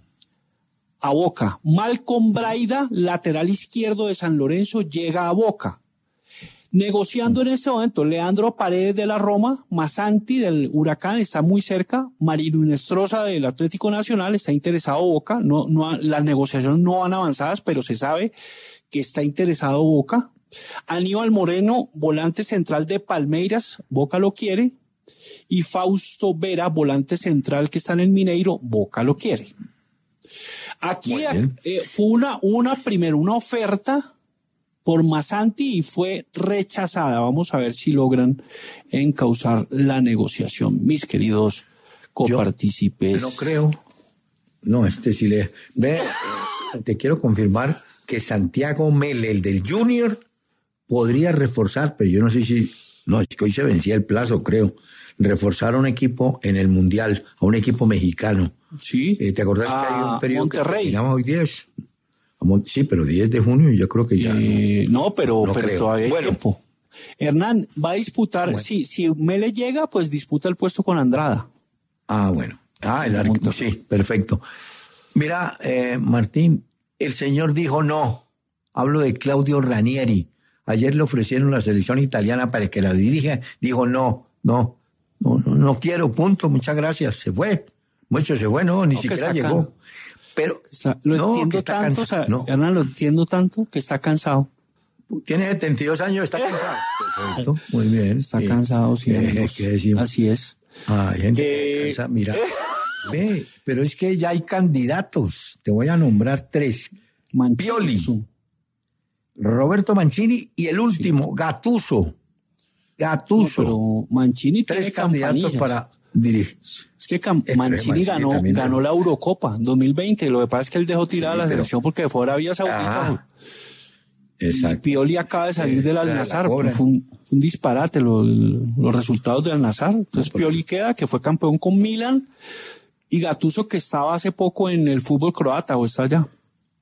a Boca. Malcolm Braida, lateral izquierdo de San Lorenzo, llega a Boca. Negociando en este momento, Leandro Paredes de la Roma, Masanti del Huracán está muy cerca, Marino Inestrosa del Atlético Nacional está interesado Boca, no, no, las negociaciones no van avanzadas, pero se sabe que está interesado Boca. Aníbal Moreno, volante central de Palmeiras, Boca lo quiere. Y Fausto Vera, volante central que está en el Mineiro, Boca lo quiere. Aquí eh, fue una, una primero, una oferta por Masanti y fue rechazada. Vamos a ver si logran encauzar la negociación, mis queridos copartícipes. Yo no creo. No, este sí le... Ve, te quiero confirmar que Santiago Mele, el del Junior, podría reforzar, pero yo no sé si... No, es que hoy se vencía el plazo, creo. Reforzar a un equipo en el Mundial, a un equipo mexicano. Sí. Eh, ¿Te acordás ah, que hay un periodo Monterrey. que terminamos hoy diez? Sí, pero diez de junio yo creo que ya. Eh, no, no, pero, no pero todavía hay bueno. tiempo. Hernán va a disputar, bueno. sí, si Mele llega, pues disputa el puesto con Andrada. Ah, bueno. Ah, el arquero, sí, perfecto. Mira, eh, Martín, el señor dijo no. Hablo de Claudio Ranieri. Ayer le ofrecieron la selección italiana para que la dirija. Dijo no, no, no, no, no quiero, punto, muchas gracias. Se fue. Mucho se fue, no, ni no, siquiera llegó. Acá. Pero está, lo no, entiendo tanto, o sea, no. Hernán, lo entiendo tanto que está cansado. Tiene setenta y dos años, está cansado. Perfecto, muy bien. Está eh, cansado, sí. Eh, así es. Ay, gente eh, cansa. Mira, eh. ve, pero es que ya hay candidatos. Te voy a nombrar tres. Mancini, Pioli, Roberto Mancini y el último, sí. Gattuso. Gattuso. No, pero Mancini tres tiene candidatos campanillas. para dirigir. Es que Cam es Mancini ganó, ganó la Eurocopa en dos mil veinte. Lo que pasa es que él dejó tirada sí, la selección pero... porque fue a Arabia Saudita. Ah, exacto. Pioli acaba de salir eh, del Al-Nassr. Fue, fue, un, fue un disparate lo, los resultados del Al-Nassr. Entonces no, Pioli queda, que fue campeón con Milan. Y Gattuso, que estaba hace poco en el fútbol croata, o está allá.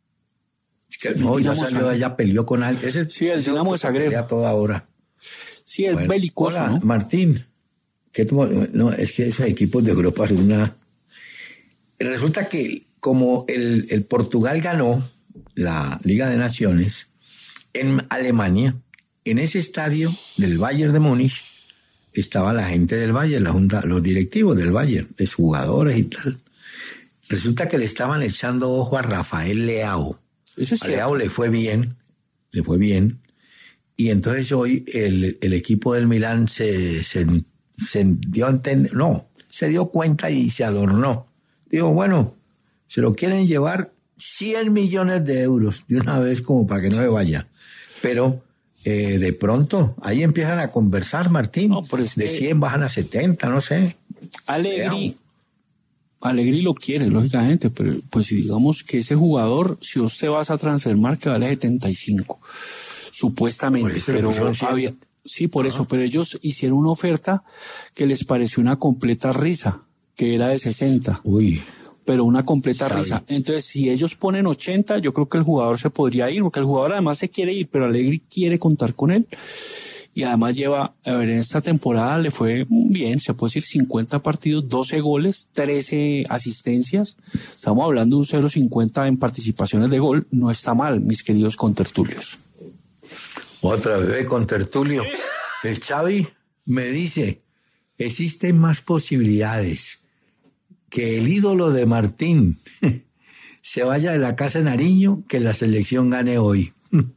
Es que no, ya salió allá, peleó con alguien. Ese, sí, el Dinamo de Zagreb. A toda hora. Sí, es bueno, belicoso, hola, ¿no? Martín. ¿Qué tú, no, es que esos equipos de Europa son una... Resulta que como el, el Portugal ganó la Liga de Naciones en Alemania, en ese estadio del Bayern de Múnich estaba la gente del Bayern, la junta, los directivos del Bayern, los jugadores y tal. Resulta que le estaban echando ojo a Rafael Leao. Eso es a Leao le fue bien, le fue bien. Y entonces hoy el, el equipo del Milán se, se, se dio a entender, no, se dio cuenta y se adornó. Digo, bueno, se lo quieren llevar cien millones de euros de una vez como para que no se vaya. Pero eh, de pronto ahí empiezan a conversar, Martín. No, pero es de que cien bajan a setenta, no sé. Allegri, Allegri lo quiere, lógicamente, pero pues digamos que ese jugador, si usted vas a transformar, que vale setenta y cinco. Supuestamente, pero había, sí, por uh-huh. eso, pero ellos hicieron una oferta que les pareció una completa risa, que era de sesenta. Uy. Pero una completa Sabe. risa. Entonces, si ellos ponen ochenta, yo creo que el jugador se podría ir, porque el jugador además se quiere ir, pero Allegri quiere contar con él. y además lleva, a ver, en esta temporada le fue bien, se puede decir cincuenta partidos, doce goles, trece asistencias. Estamos hablando de un cero punto cincuenta en participaciones de gol. No está mal, mis queridos contertulios. Otra vez contertulio. El Xavi me dice, existen más posibilidades que el ídolo de Martín se vaya de la casa de Nariño que la selección gane hoy.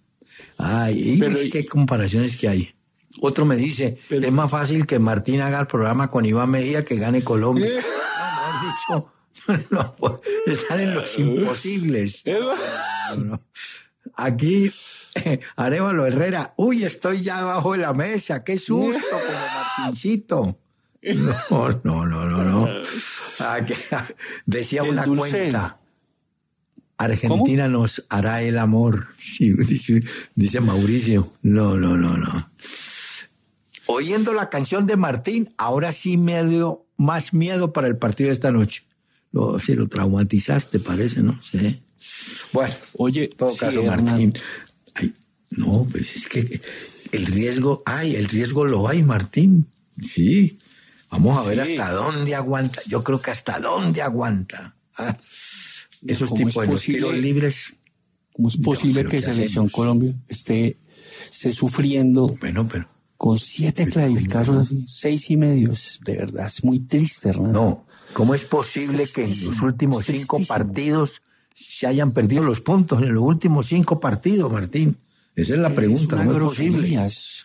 Ay, pero qué comparaciones que hay. Otro me dice, pero, es más fácil que Martín haga el programa con Iván Mejía que gane Colombia. Eh. No, mejor dicho, no, pues, están en los imposibles. No, no. Aquí, eh, Arévalo Herrera, uy, estoy ya abajo de la mesa, qué susto, como Martincito. No, no, no, no, no. Aquí, decía el una dulce. Cuenta. Argentina ¿Cómo? Nos hará el amor, sí, dice, dice Mauricio. No, no, no, no. Oyendo la canción de Martín, ahora sí me dio más miedo para el partido de esta noche. Lo, sí, lo traumatizaste, parece, ¿no? Sí. Bueno, oye, en todo sí, caso, Martín. Ay, no, pues es que el riesgo, ay, el riesgo lo hay, Martín. Sí. Vamos a ver sí. hasta dónde aguanta. Yo creo que hasta dónde aguanta. Ah. Esos tipos de los tiros libres. ¿Cómo es posible que Selección hacemos? Colombia esté, esté sufriendo bueno, pero, con siete pues, clasificados así, seis y medio? De verdad, es muy triste, Hernán. No, ¿cómo es posible que en los últimos cinco tristísimo. partidos se hayan perdido los puntos? En los últimos cinco partidos, Martín. Esa es la pregunta, es ¿cómo es posible? Es...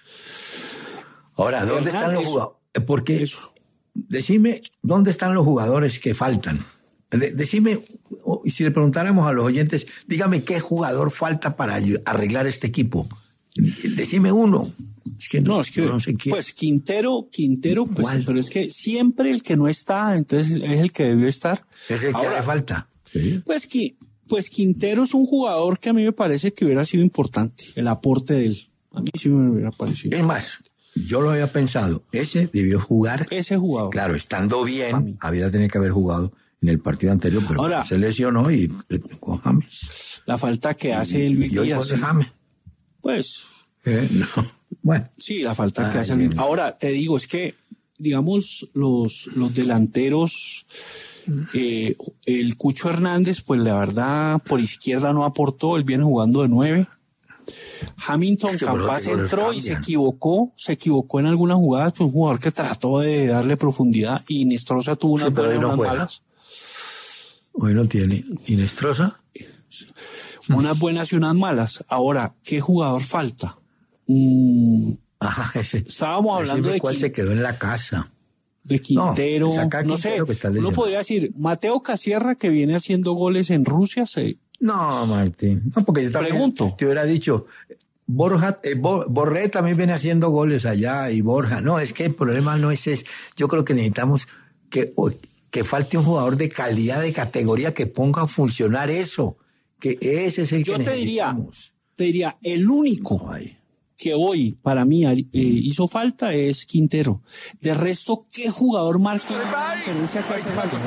Ahora, ¿dónde Hernán, están los jugadores? Porque, eso. decime, ¿dónde están los jugadores que faltan? Decime, y si le preguntáramos a los oyentes, dígame qué jugador falta para arreglar este equipo. Decime uno. Es que no, no, es que, no sé quién. Pues Quintero, Quintero, pues, pero es que siempre el que no está, entonces es el que debió estar. Es el que Ahora, hace falta. ¿Sí? Pues, pues Quintero es un jugador que a mí me parece que hubiera sido importante, el aporte de él. A mí sí me hubiera parecido. Es más, yo lo había pensado, ese debió jugar. Ese jugador. Claro, estando bien, había tenido que haber jugado en el partido anterior, pero ahora, se lesionó y con James. La falta que hace Luis y, y Díaz. Con James. Pues. Eh, no. Bueno. Sí, la falta Ay, que hace Luis. Ahora, te digo, es que, digamos, los, los delanteros, eh, el Cucho Hernández, pues la verdad, por izquierda no aportó, él viene jugando de nueve. Hamilton sí, Campas entró y se equivocó, se equivocó en algunas jugadas, pues un jugador que trató de darle profundidad y Nestroza tuvo unas sí, buenas no unas malas. Hoy no tiene. ¿Y Nestroza? Unas buenas y unas malas. Ahora, ¿qué jugador falta? Mm, Ajá, ese. Estábamos hablando de cuál se quedó en la casa. De Quintero, no, no sé, uno podría decir, Mateo Casierra, que viene haciendo goles en Rusia, se... No, Martín, no, porque yo también Pregunto. te hubiera dicho, Borja, eh, Bor, Borré también viene haciendo goles allá y Borja, no, es que el problema no es ese, yo creo que necesitamos que... que falte un jugador de calidad, de categoría, que ponga a funcionar eso. Que ese es el Yo que te diría, necesitamos. te diría, el único Ay. que hoy para mí eh, hizo falta es Quintero. De resto, ¿qué jugador marca la diferencia que hace falta?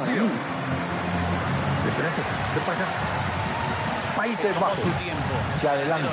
¿Qué pasa? Países Bajos. Se adelanta.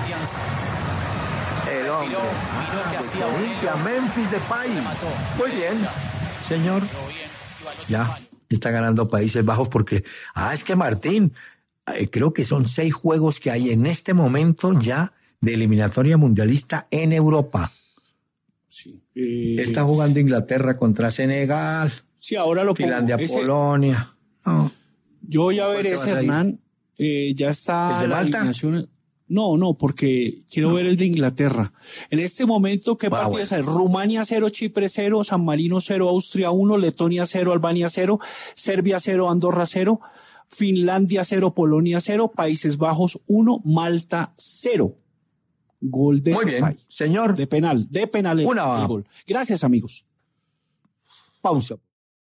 El hombre. Corinthians, Memphis Depay. Muy bien, señor. Ya, está ganando Países Bajos porque, ah, es que Martín, eh, creo que son seis juegos que hay en este momento ya de eliminatoria mundialista en Europa. Sí. Eh, está jugando Inglaterra contra Senegal. Sí, ahora lo Finlandia, pongo. Polonia. No. Yo voy a ver ese, Hernán. Eh, ya está ¿El de Malta? La alineación. No, no, porque quiero no. ver el de Inglaterra. En este momento, ¿qué ah, partidas bueno. hay? Rumania cero, Chipre cero, San Marino cero, Austria uno, Letonia cero, Albania cero, Serbia cero, Andorra cero, Finlandia cero, Polonia cero, Países Bajos uno, Malta cero. Gol de Muy bien, Depay. Señor. De penal, de penal el, Una... el gol. Gracias, amigos. Pausa.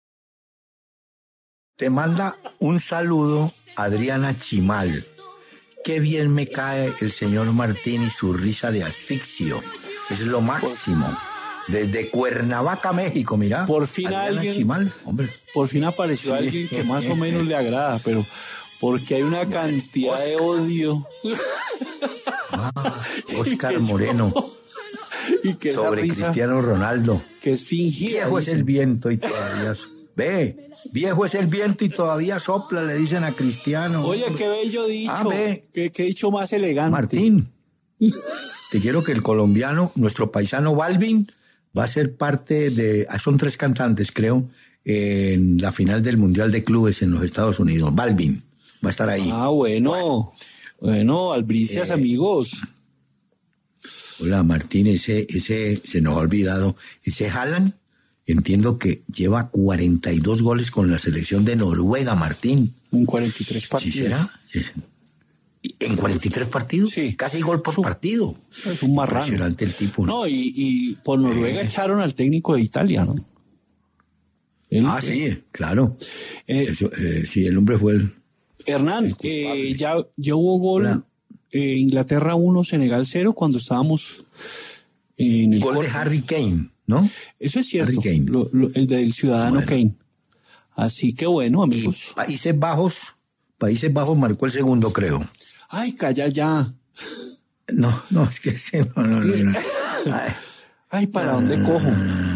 Te manda un saludo Adriana Chimal. Qué bien me cae el señor Martín y su risa de asfixio. Es lo máximo. Desde Cuernavaca, México, mira. Por fin Adriana alguien, Chimal, hombre. Por fin apareció sí. alguien que más o menos le agrada, pero porque hay una cantidad de odio. Ah, Oscar Moreno. Y que esa sobre risa Cristiano Ronaldo. que es fingida. Viejo es dicen. el viento y todavía... Ve, viejo es el viento y todavía sopla, le dicen a Cristiano. Oye, qué bello dicho. Ah, ve. Qué, qué dicho más elegante. Martín, te quiero que el colombiano, nuestro paisano Balvin, va a ser parte de... Son tres cantantes, creo, en la final del Mundial de Clubes en los Estados Unidos. Balvin va a estar ahí. Ah, bueno. Bueno, albricias, Eh, amigos. Hola, Martín, ese, ese se nos ha olvidado. Ese Haaland, entiendo que lleva cuarenta y dos goles con la selección de Noruega, Martín. En cuarenta y tres ¿Sí partidos. será? ¿En cuarenta y tres partidos? Sí. Casi gol por Su- partido. Es un marrano. Impresionante el tipo, ¿no? No, y, y por Noruega echaron al técnico de Italia, ¿no? Él- Ah, sí, claro. Eh, Eso, eh, sí, el hombre fue el... Hernán, eh, ya, ya hubo gol, Hola. eh, Inglaterra uno, Senegal cero, cuando estábamos en el Gol de corte. Harry Kane, ¿no? Eso es cierto, Harry Kane. lo- lo- el del ciudadano Bueno. Kane. Así que bueno, Y amigos. Países Bajos, Países Bajos marcó el segundo, creo. Ay, calla ya. No, no, es que ese no, no, no, no. Ay, Ay, ¿para dónde cojo?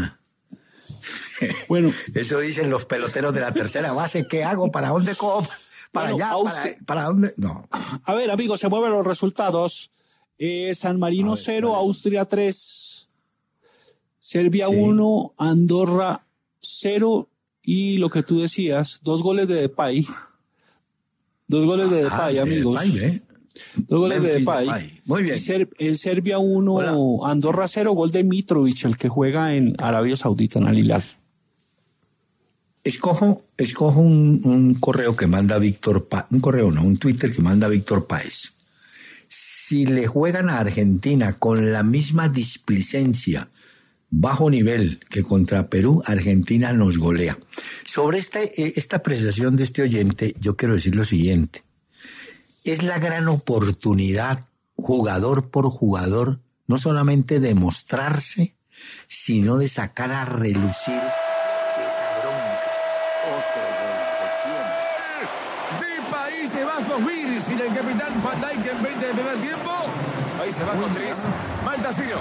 Bueno, eso dicen los peloteros de la tercera base. ¿Qué hago? ¿Para dónde cojo? ¿Para Bueno, allá? a ¿Para, usted- para dónde? No. a ver, amigos, se mueven los resultados. Eh, San Marino A ver, cero, ¿cuáles son? Austria tres, Serbia Sí. uno, Andorra cero, y lo que tú decías, dos goles de Depay. Dos goles de Depay, Ah, de amigos. Depay, ¿eh? Dos goles de Memphis Depay. Depay. Muy bien. Y Ser- en Serbia uno, Hola. Andorra cero, gol de Mitrovic, el que juega en Arabia Saudita, en Al Hilal. Escojo, escojo un, un correo que manda Víctor Páez, un correo no, un Twitter que manda Víctor Páez. Si le juegan a Argentina con la misma displicencia, bajo nivel que contra Perú, Argentina nos golea. Sobre este, eh, esta apreciación de este oyente, yo quiero decir lo siguiente. Es la gran oportunidad, jugador por jugador, no solamente de mostrarse, sino de sacar a relucir esa bronca. Otro gol de quién. De Países Bajos, Viris y el capitán Van Dijk en veinte de primer tiempo. Países Bajos tres, Malta cero.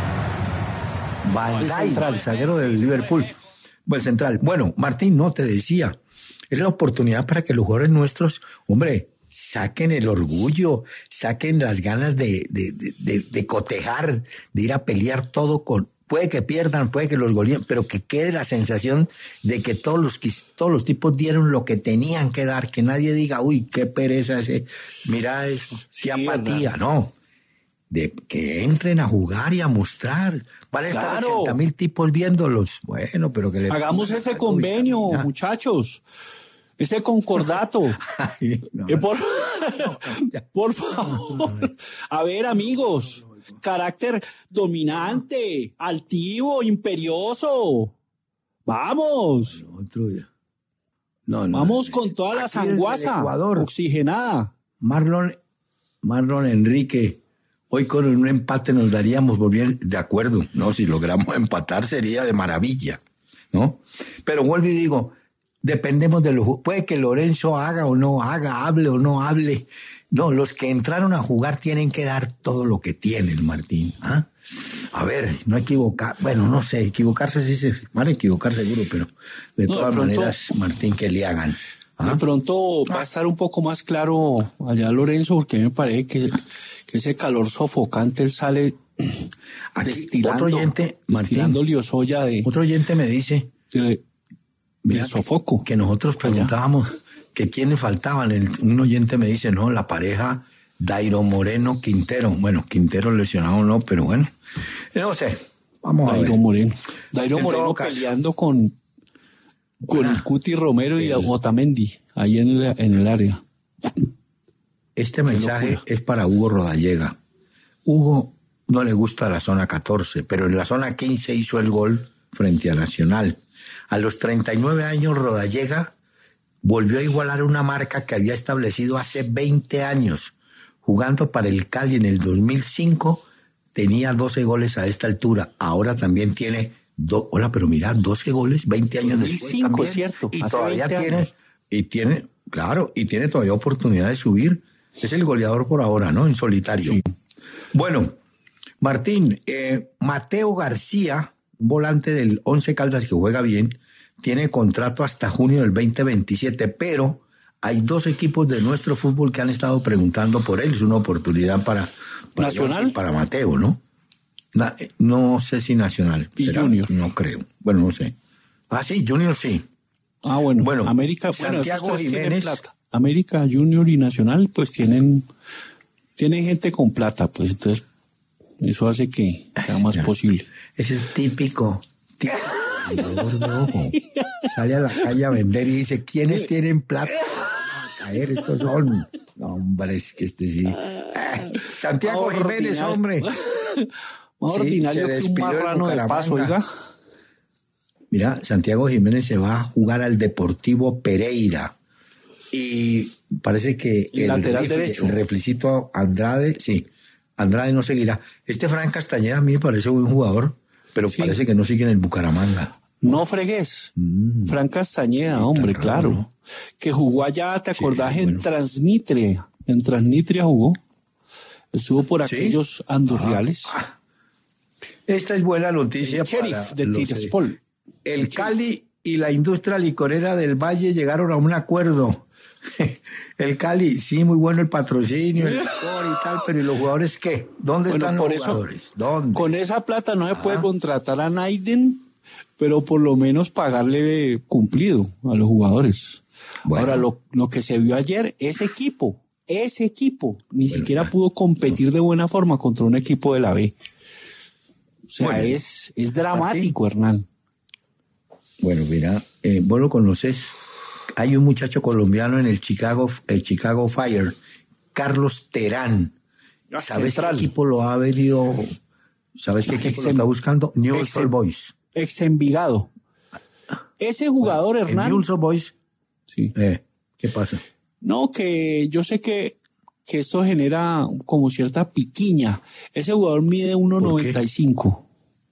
Van El Dijk, central. el zaguero del Liverpool. Bueno, el central. Bueno, Martín, no te decía. Es la oportunidad para que los jugadores nuestros, hombre, saquen el orgullo, saquen las ganas de, de, de, de, de cotejar, de ir a pelear todo con... Puede que pierdan, puede que los goleen, pero que quede la sensación de que todos los, todos los tipos dieron lo que tenían que dar, que nadie diga, uy, qué pereza ese, mira eso, Sí, qué apatía, ¿verdad? no. De que entren a jugar y a mostrar. Van a estar Claro. ochenta mil tipos viéndolos. Bueno, pero que le... Hagamos ese convenio, Uy, muchachos. Ese concordato. ay, no, Eh, por, ya. por favor. A ver, amigos. Carácter dominante, altivo, imperioso. Vamos. Otro día. No, no, Vamos no, con toda la aquí desde sanguaza Ecuador. oxigenada. Marlon, Marlon Enrique, hoy con un empate nos daríamos por bien de acuerdo, ¿no? Si logramos empatar sería de maravilla, ¿no? Pero vuelvo y digo, dependemos de los... Puede que Lorenzo haga o no haga, hable o no hable. No, los que entraron a jugar tienen que dar todo lo que tienen, Martín. ¿Ah? A ver, no equivocar, bueno, no sé, equivocarse sí se van a equivocar seguro, pero de No, de todas pronto- maneras, Martín, que le hagan. ¿Ah? De pronto va a estar un poco más claro allá Lorenzo, porque me parece que, que ese calor sofocante él sale Aquí, destilando, otro oyente, Martín, destilando liosoya de, otro oyente me dice, de- mira, del sofoco. que nosotros preguntábamos que quiénes faltaban. El- un oyente me dice, no, la pareja Dairo Moreno Quintero. Bueno, Quintero lesionado no, pero bueno, no sé, vamos a ver. Dairo Moreno. Dairo En Moreno todo caso. peleando con, con el Cuti Romero y El- Otamendi, ahí en el, en el área. Este mensaje locura. es para Hugo Rodallega. Hugo no le gusta la zona catorce, pero en la zona quince hizo el gol frente a Nacional. A los treinta y nueve años Rodallega volvió a igualar una marca que había establecido hace veinte años. Jugando para el Cali en el dos mil cinco, tenía doce goles a esta altura. Ahora también tiene, do, hola, pero mira, doce goles, veinte años después dos mil cinco, también. es cierto, Y hace todavía veinte tiene, años. y tiene, claro, y tiene todavía oportunidad de subir. Es el goleador por ahora, ¿no? En solitario. Sí. Bueno, Martín, eh, Mateo García, un volante del Once Caldas que juega bien, tiene contrato hasta junio del veinte veintisiete, pero hay dos equipos de nuestro fútbol que han estado preguntando por él. Es una oportunidad para, para ¿Nacional? Para Mateo, ¿no? Na, no sé si Nacional. ¿Y será, Junior? No creo. Bueno, no sé. Ah, sí, Junior sí. Ah, bueno. Bueno, América, bueno, Santiago esos tres tienen Jiménez. plata. América, Junior y Nacional, pues tienen, tienen gente con plata, pues entonces eso hace que sea más Ya. posible. Ese es típico. típico vendedor de ojo. Sale a la calle a vender y dice, ¿quiénes tienen plata? A caer, estos son. No, hombre, es que este sí. Eh, Santiago Más Jiménez, ordinario. hombre. Más Sí, ordinario se que un despidió del marrano de paso, Bucaramanga. oiga. Mira, Santiago Jiménez se va a jugar al Deportivo Pereira. Y parece que El lateral derecho. el reflicito Andrade, sí, Andrade no seguirá. Este Fran Castañeda a mí me parece buen jugador, pero Sí. parece que no sigue en el Bucaramanga. No fregues. Mm. Fran Castañeda, hombre, raro, claro. ¿no? Que jugó allá, ¿te acordás? En bueno. Transnistria. En Transnistria jugó. Estuvo por ¿Sí? aquellos andurriales. Ah, Esta es buena noticia El para sheriff de los, eh, Tiraspol. El Cali y la industria licorera del Valle llegaron a un acuerdo. El Cali, sí, muy bueno el patrocinio, el licor y tal, pero ¿y los jugadores qué? ¿Dónde Bueno, están por los eso, jugadores? ¿Dónde? Con esa plata no se puede Ah. contratar a Naiden, pero por lo menos pagarle cumplido a los jugadores. Bueno. Ahora, lo, lo que se vio ayer, ese equipo, ese equipo, ni Bueno, siquiera ya. pudo competir de buena forma contra un equipo de la B. O sea, Bueno. es, es dramático, Hernán. Bueno, mira, eh, vos lo conoces. Hay un muchacho colombiano en el Chicago, el Chicago Fire, Carlos Terán. ¿Sabes Central. qué equipo lo ha venido? ¿Sabes qué equipo lo está buscando? Newell's Old Boys. Ex Envigado. Ese jugador, En Hernán. Newell's Old Boys, Sí. eh, ¿qué pasa? No, que yo sé que, que esto genera como cierta piquiña. Ese jugador mide uno noventa y cinco.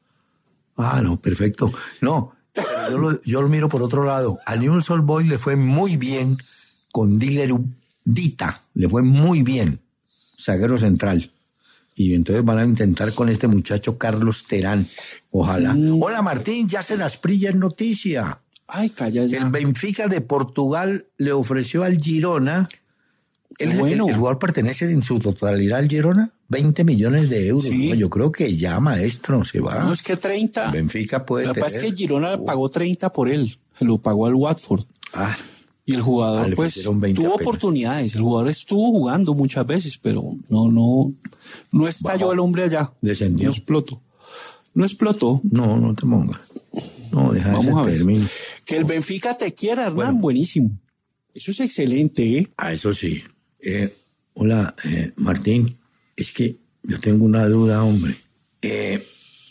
Ah, no, perfecto. No, pero yo lo, yo lo miro por otro lado. A Newell's Old Boys le fue muy bien con Diller Dita, le fue muy bien, zaguero central. Y entonces van a intentar con este muchacho Carlos Terán. Ojalá. Mm. Hola Martín, ya se las brilla en noticia. Ay, calla ya. El Benfica de Portugal le ofreció al Girona. El, Bueno. el- el jugador pertenece en su totalidad al Girona, veinte millones de euros. Sí. ¿No? Yo creo que ya, maestro, se va. No, es que treinta. El Benfica puede Lo que pasa es tener- que Girona pagó treinta por él. Se lo pagó al Watford. Ah, Y el jugador, Ah, le pues, ofrecieron veinte tuvo apenas. oportunidades. El jugador estuvo jugando muchas veces, pero no, no, no estalló Bajó. el hombre allá. Descendió. No explotó. No explotó. no, no te pongas. No, deja Vamos ese a ver. término. Que el Benfica te quiera, Hernán, Bueno. buenísimo. Eso es excelente, ¿eh? Ah, eso sí. Eh, hola, eh, Martín. Es que yo tengo una duda, hombre. Eh,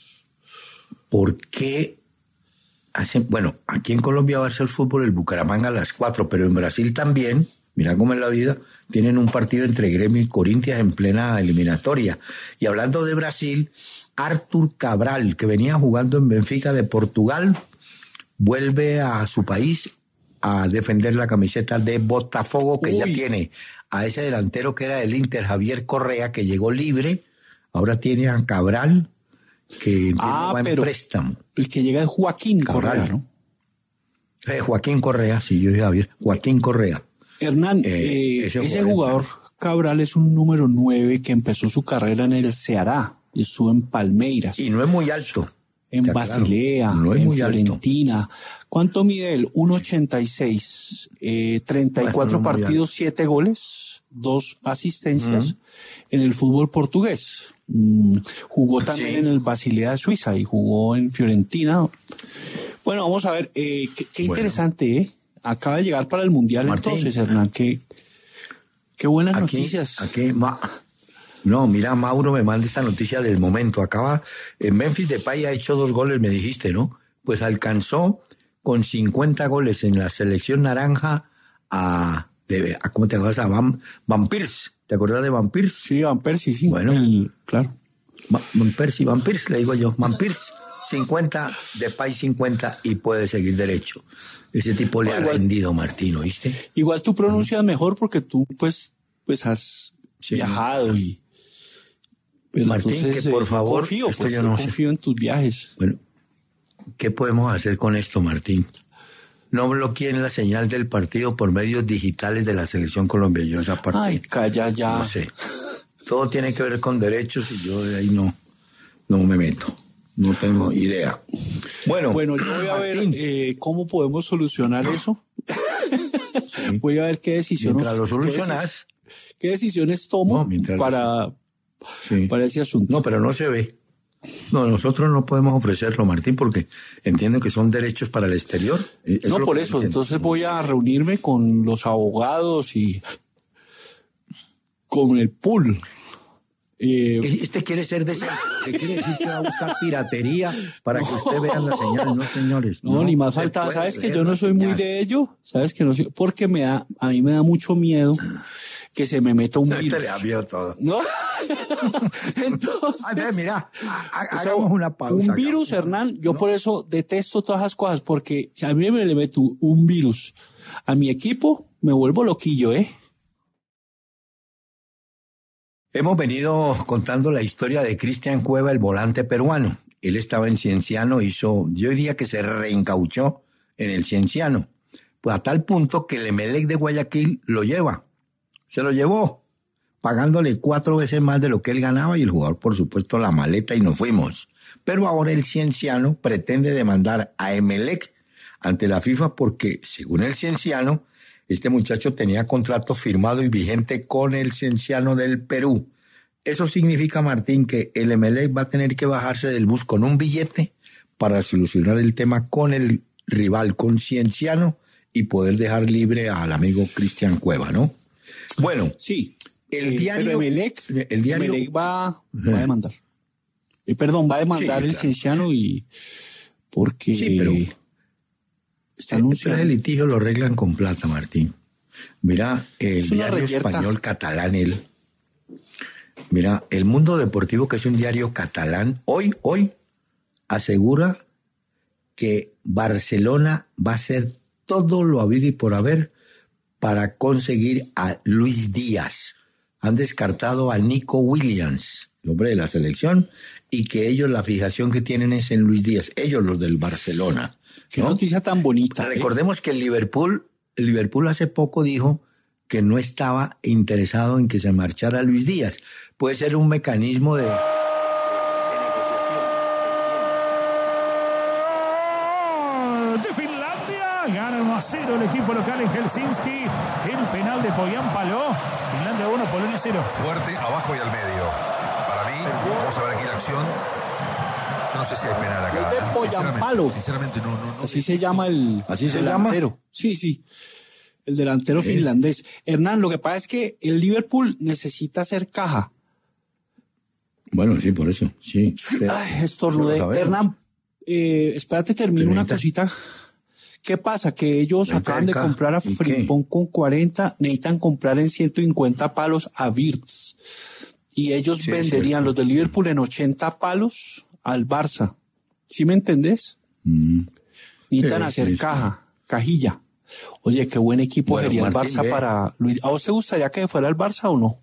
¿Por qué hacen... Bueno, aquí en Colombia va a ser fútbol el Bucaramanga a las cuatro, pero en Brasil también, mira cómo es la vida, tienen un partido entre Gremio y Corinthians en plena eliminatoria. Y hablando de Brasil, Arthur Cabral, que venía jugando en Benfica de Portugal, vuelve a su país a defender la camiseta de Botafogo, que Uy. ya tiene a ese delantero que era del Inter, Javier Correa, que llegó libre. Ahora tiene a Cabral, que entiendo Ah, va en pero- préstamo. El que llega es Joaquín Cabral. Correa, ¿no? Eh, Joaquín Correa, sí, yo dije Javier. Joaquín Correa. Hernán, Eh, eh, ese ese, jugador jugador Cabral es un número nueve que empezó su carrera en el Ceará y estuvo en Palmeiras, Y no es muy alto. en Ya, claro, Basilea, no es en muy alto. Fiorentina. ¿Cuánto mide él? uno ochenta y seis, eh, treinta y cuatro Bueno, no muy partidos, siete goles, dos asistencias en el fútbol portugués. Mm, jugó también Sí. en el Basilea de Suiza y jugó en Fiorentina. Bueno, vamos a ver, eh, qué, qué Bueno. interesante, ¿eh? Acaba de llegar para el Mundial Martín. entonces, Hernán, qué, qué buenas Aquí, noticias. aquí, Ma- no, mira, Mauro me manda esta noticia del momento. Acaba, en Memphis Depay ha hecho dos goles, me dijiste, ¿no? Pues alcanzó con cincuenta goles en la selección naranja a, de- a ¿cómo te llamas? A Van, Van Persie. ¿Te acuerdas de Van Persie? Sí, Van Persie, sí. Bueno. el- claro. Va- Van Persie, Van Persie, le digo yo. Van Persie, cincuenta, Depay cincuenta y puede seguir derecho. Ese tipo le No, ha igual- rendido, Martín, ¿oíste? Igual tú pronuncias mejor porque tú, pues, pues has Sí. viajado y, Pero Martín, entonces, que por eh, favor, confío, esto pues, yo yo no sé. confío en tus viajes. Bueno, ¿qué podemos hacer con esto, Martín? No bloqueen la señal del partido por medios digitales de la Selección Colombia. Yo esa parte, Ay, calla ya. no sé. Todo tiene que ver con derechos y yo de ahí no, no me meto. No tengo idea. Bueno, Bueno, yo voy a ver Martín, eh, cómo podemos solucionar eso. sí, Voy a ver qué decisiones, mientras lo qué, solucionas, deci- qué decisiones tomo No, mientras lo- para, sí. para ese asunto. No, pero no se ve. No, nosotros no podemos ofrecerlo, Martín, porque entiendo que son derechos para el exterior. Eso es no, lo por que eso. entiendo. Entonces voy a reunirme con los abogados y con el pool. Eh, Este quiere ser de ese, que quiere decir que va a buscar piratería para que usted vea la señal, no señores. no, ni más se falta. puede ¿Sabes que leer yo no la soy muy señal. de ello? ¿Sabes que no soy? Porque me da, a mí me da mucho miedo que se me meta un No, este virus. le da miedo todo. ¿No? Entonces, Ay, ve, mira, ha- ha- o sea, hagamos una pausa. un virus, Hernán, yo por eso detesto todas esas cosas, porque si a mí me le meto un virus a mi equipo, me vuelvo loquillo, ¿eh? Hemos venido contando la historia de Cristian Cueva, el volante peruano. Él estaba en Cienciano, hizo, yo diría que se reencauchó en el Cienciano. Pues a tal punto que el Emelec de Guayaquil lo lleva. Se lo llevó, pagándole cuatro veces más de lo que él ganaba y el jugador, por supuesto, la maleta y nos fuimos. Pero ahora el Cienciano pretende demandar a Emelec ante la FIFA porque, según el Cienciano, este muchacho tenía contrato firmado y vigente con el Cienciano del Perú. Eso significa, Martín, que el Emelec va a tener que bajarse del bus con un billete para solucionar el tema con el rival, con Cienciano, y poder dejar libre al amigo Cristian Cueva, ¿no? Bueno, Sí. el Eh, diario... Pero Emelec, el diario Emelec va, va a demandar. Eh, perdón, va a demandar Sí, el claro. Cienciano y porque Sí, pero- está Pero anunciando. ese litigio lo arreglan con plata, Martín. Mira, el Es una diario reyerta. español catalán, él. Mira, el Mundo Deportivo, que es un diario catalán, hoy, hoy, asegura que Barcelona va a hacer todo lo habido y por haber para conseguir a Luis Díaz. Han descartado a Nico Williams, el hombre de la selección, y que ellos la fijación que tienen es en Luis Díaz, ellos los del Barcelona. Qué ¿no? noticia tan bonita. ¿eh? Recordemos que el Liverpool, el Liverpool hace poco dijo que no estaba interesado en que se marchara Luis Díaz. Puede ser un mecanismo de... De Finlandia, gana uno a cero el equipo local en Helsinki. El penal de Poyan Paló. Finlandia uno, Polonia cero. Fuerte, abajo y al medio. Para mí, vamos a ver aquí la acción. Yo no sé si hay penal acá. Es de ¿eh? Poyampalo. Sinceramente, sinceramente no, no, no. Así se llama el, ¿Así se el llama? delantero. Sí, sí. El delantero Sí. finlandés. Hernán, lo que pasa es que el Liverpool necesita hacer caja. Bueno, sí, por eso, sí. Pero- Ay, estornudé. Pero lo sabemos. Hernán, eh, espérate, termino Pero una necesita- cosita. ¿Qué pasa? Que ellos Necesita acaban de caja. comprar a ¿Y qué? Frimpong con cuarenta, necesitan comprar en ciento cincuenta palos a Wirtz. Y ellos Sí, venderían cierto. los de Liverpool en ochenta palos al Barça. ¿Sí me entendés? Mm. Necesitan Sí, hacer sí, sí. caja, cajilla. Oye, qué buen equipo Bueno, sería el Martín, Barça ve. para Luis. ¿A vos te gustaría que fuera el Barça o no?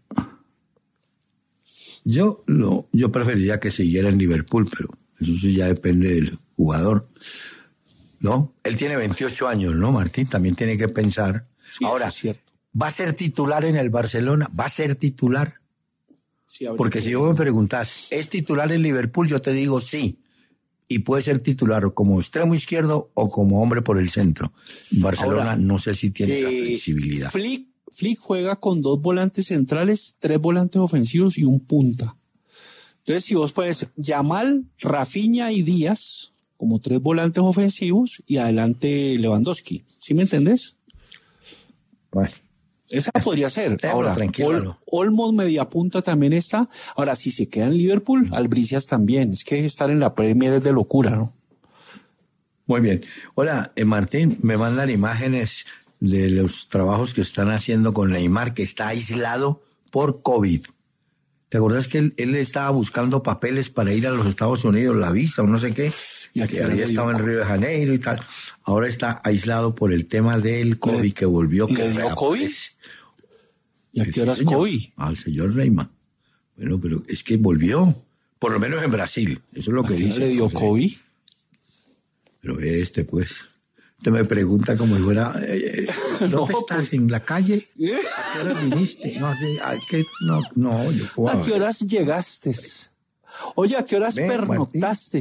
Yo, lo, yo preferiría que siguiera en Liverpool, pero eso sí ya depende del jugador. ¿No? Él tiene veintiocho años, ¿no, Martín? También tiene que pensar. Sí, Ahora, eso es cierto. ¿va a ser titular en el Barcelona? ¿Va a ser titular? Sí, ahorita Porque que- si vos me preguntas, ¿es titular en Liverpool? Yo te digo sí. Y puede ser titular como extremo izquierdo o como hombre por el centro. Barcelona Ahora, no sé si tiene la Eh, flexibilidad. Flick, Flick juega con dos volantes centrales, tres volantes ofensivos y un punta. Entonces, si vos pones Yamal, Rafinha y Díaz como tres volantes ofensivos y adelante Lewandowski. ¿Sí me entendés? Bueno, Esa podría ser. Déjalo Ahora, tranquilo, Ol- ¿no? Olmos media punta también está. Ahora, si se queda en Liverpool, Albricias también. Es que estar en la Premier es de locura, ¿no? muy bien. Hola, eh, Martín, me mandan imágenes de los trabajos que están haciendo con Neymar, que está aislado por COVID. ¿Te acuerdas que él, él estaba buscando papeles para ir a los Estados Unidos, la visa o no sé qué? Y aquí que ahora había le dio estado en COVID. Río de Janeiro y tal. Ahora está aislado por el tema del COVID ¿Le- que volvió. le que dio reaparece. COVID? ¿Y a Sí, qué horas señor. COVID? Al señor Neymar. Bueno, pero es que volvió, por lo menos en Brasil, eso es lo que ¿A quién dice. le dio COVID? Pero este, pues, usted me pregunta como si fuera, eh, ¿dónde No, estás? pues. ¿En la calle? ¿A qué hora viniste? No, ¿a qué, a qué- no, no, yo puedo ¿A qué ver. horas llegaste? Oye, ¿a qué horas Ven, pernoctaste?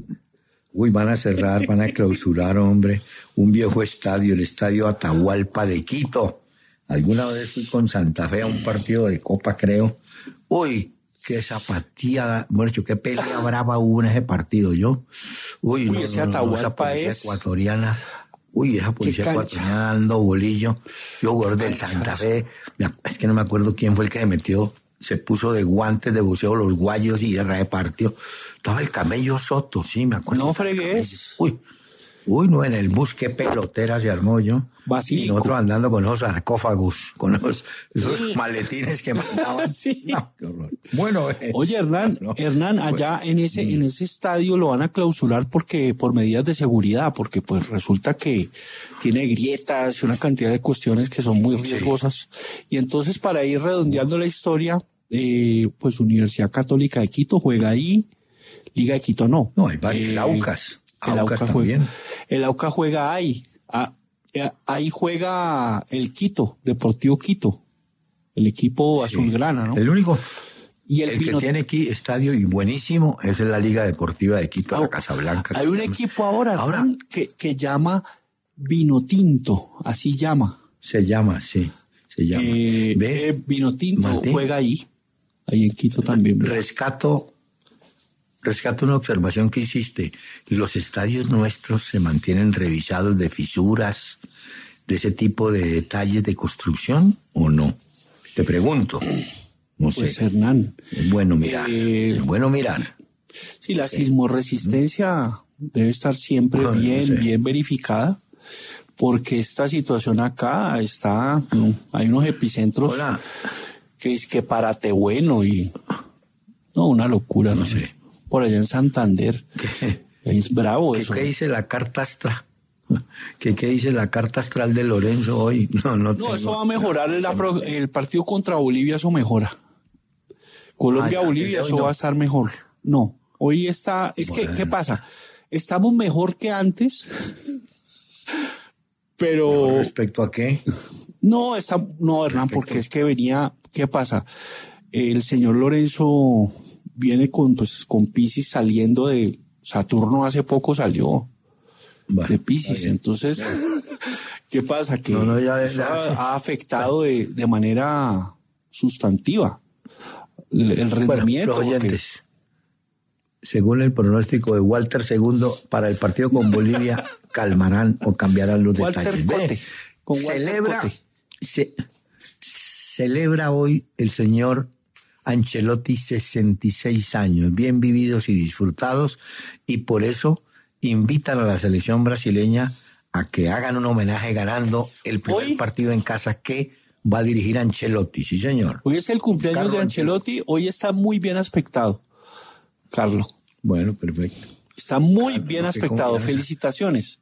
Uy, van a cerrar, van a clausurar, hombre, un viejo estadio, el Estadio Atahualpa de Quito. Alguna vez fui con Santa Fe a un partido de Copa, creo. Uy, qué zapatía, bueno, qué pelea brava hubo en ese partido, yo. Uy, Uy, no, ese no, no, esa Atahualpa policía es- ecuatoriana. Uy, esa policía cancha. ecuatoriana dando bolillo. Yo, jugador del Santa Fe, me- es que no me acuerdo quién fue el que se metió, se puso de guantes de buceo los guayos y repartió. Estaba el Camello Soto, sí, me acuerdo. No Estaba el fregues. Camello. Uy, uy, no, en el bus, qué pelotera se armó yo. Basílico. Y nosotros andando con esos sarcófagos, con esos, esos maletines que mandaban. Sí. No, qué horror. Bueno, eh, Oye, Hernán, no, Hernán, pues, allá en ese, en ese estadio lo van a clausurar porque, por medidas de seguridad, porque pues resulta que tiene grietas y una cantidad de cuestiones que son muy riesgosas. Y entonces, para ir redondeando la historia, eh, pues Universidad Católica de Quito juega ahí, Liga de Quito no. No, hay varios, Eh, el Aucas. El Aucas Aucas también. juega, el Aucas juega ahí. Ah, eh, ahí juega el Quito, Deportivo Quito, el equipo azulgrana, ¿no? El único, Y el, que Pino- tiene aquí estadio y buenísimo es la Liga Deportiva de Quito, la Ah, Casablanca. Hay que un se llama. equipo ahora, Ahora- Hernán, que, que llama Vinotinto, así llama. Se llama, sí, se llama. Eh, Ve, eh, Vinotinto Martín. juega ahí, ahí en Quito también. ¿verdad? rescato, rescato una observación que hiciste. Los estadios nuestros se mantienen revisados de fisuras, de ese tipo de detalles de construcción, ¿o no? Te pregunto. No sé. Pues Hernán, Es bueno mirar. eh, es bueno mirar. sí, la sismorresistencia debe estar siempre Ah, no bien, sé. bien verificada, porque esta situación acá está, no, hay unos epicentros Hola. que es que Parate bueno y no, una locura, no, No sé. sé. Por allá en Santander, ¿Qué, es bravo qué, eso. qué dice la carta astral? ¿Qué, ¿Qué dice la carta astral de Lorenzo hoy? No, no, No, tengo- eso va a mejorar el, apro- el partido contra Bolivia, eso mejora. Colombia, Ah, ya, Bolivia, hoy eso no. va a estar mejor. No, hoy está, es que, Bueno. ¿qué pasa? Estamos mejor que antes, pero ¿Respecto a qué? no, está, no, Hernán, Respecto- porque es que venía, ¿qué pasa? El señor Lorenzo viene con, pues, con Piscis saliendo de Saturno, hace poco salió Bueno, de está Piscis, bien. entonces, ¿qué pasa? Que No, no, ya- eso ya- ha, ha afectado de, de manera sustantiva el, el Bueno, rendimiento. los porque- oyentes, según el pronóstico de Walter segundo, para el partido con Bolivia, calmarán o cambiarán los Walter detalles. Ve, Cote, con Walter celebra, Cote. ce- celebra hoy el señor Ancelotti sesenta y seis años, bien vividos y disfrutados, y por eso invitan a la selección brasileña a que hagan un homenaje ganando el primer Hoy- partido en casa que va a dirigir Ancelotti, sí señor. Hoy es el cumpleaños Carlo de Ancelotti, hoy está muy bien aspectado, Carlos. Bueno, perfecto. Está muy Claro, bien no sé aspectado, cómo- felicitaciones.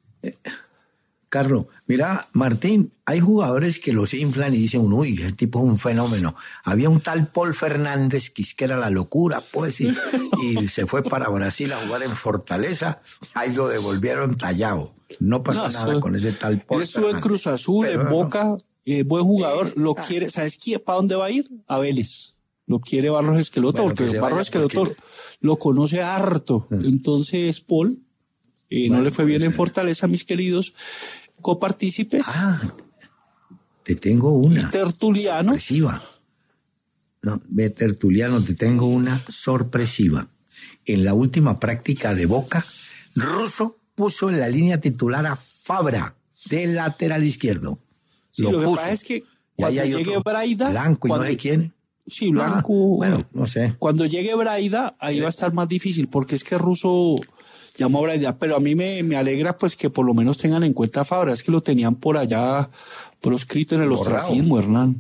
Carlos, mira, Martín, hay jugadores que los inflan y dicen, uy, ese tipo es un fenómeno. Había un tal Paul Fernández que es que era la locura, pues, y, y se fue para Brasil a jugar en Fortaleza, ahí lo devolvieron tallado. No pasó No, nada eso- con ese tal Paul Él estuvo en Fernández. Cruz Azul, Pero en no, Boca, eh, buen jugador, lo quiere, ¿sabes quién? ¿Para dónde va a ir? A Vélez. Lo quiere Barros Esqueloto, Bueno, que porque se Barros vaya Esqueloto porque- lo conoce harto. Entonces, Paul, eh, no Bueno, le fue bien puede en ser. Fortaleza, mis queridos copartícipes, Ah, te tengo una tertulianos. sorpresiva. No, ve, Tertuliano, te tengo una sorpresiva. En la última práctica de Boca, Russo puso en la línea titular a Fabra, de lateral izquierdo. Sí, lo, que puso. pasa es que Y ahí cuando hay llegue otro Braida, Blanco y cuando- no sé quién. sí, Blanco, Ah, bueno, no sé. cuando llegue Braida, ahí va a estar más difícil, porque es que Russo llamó a Braida, pero a mí me, me alegra pues que por lo menos tengan en cuenta a Fabra, es que lo tenían por allá proscrito en el Borrado. ostracismo, Hernán.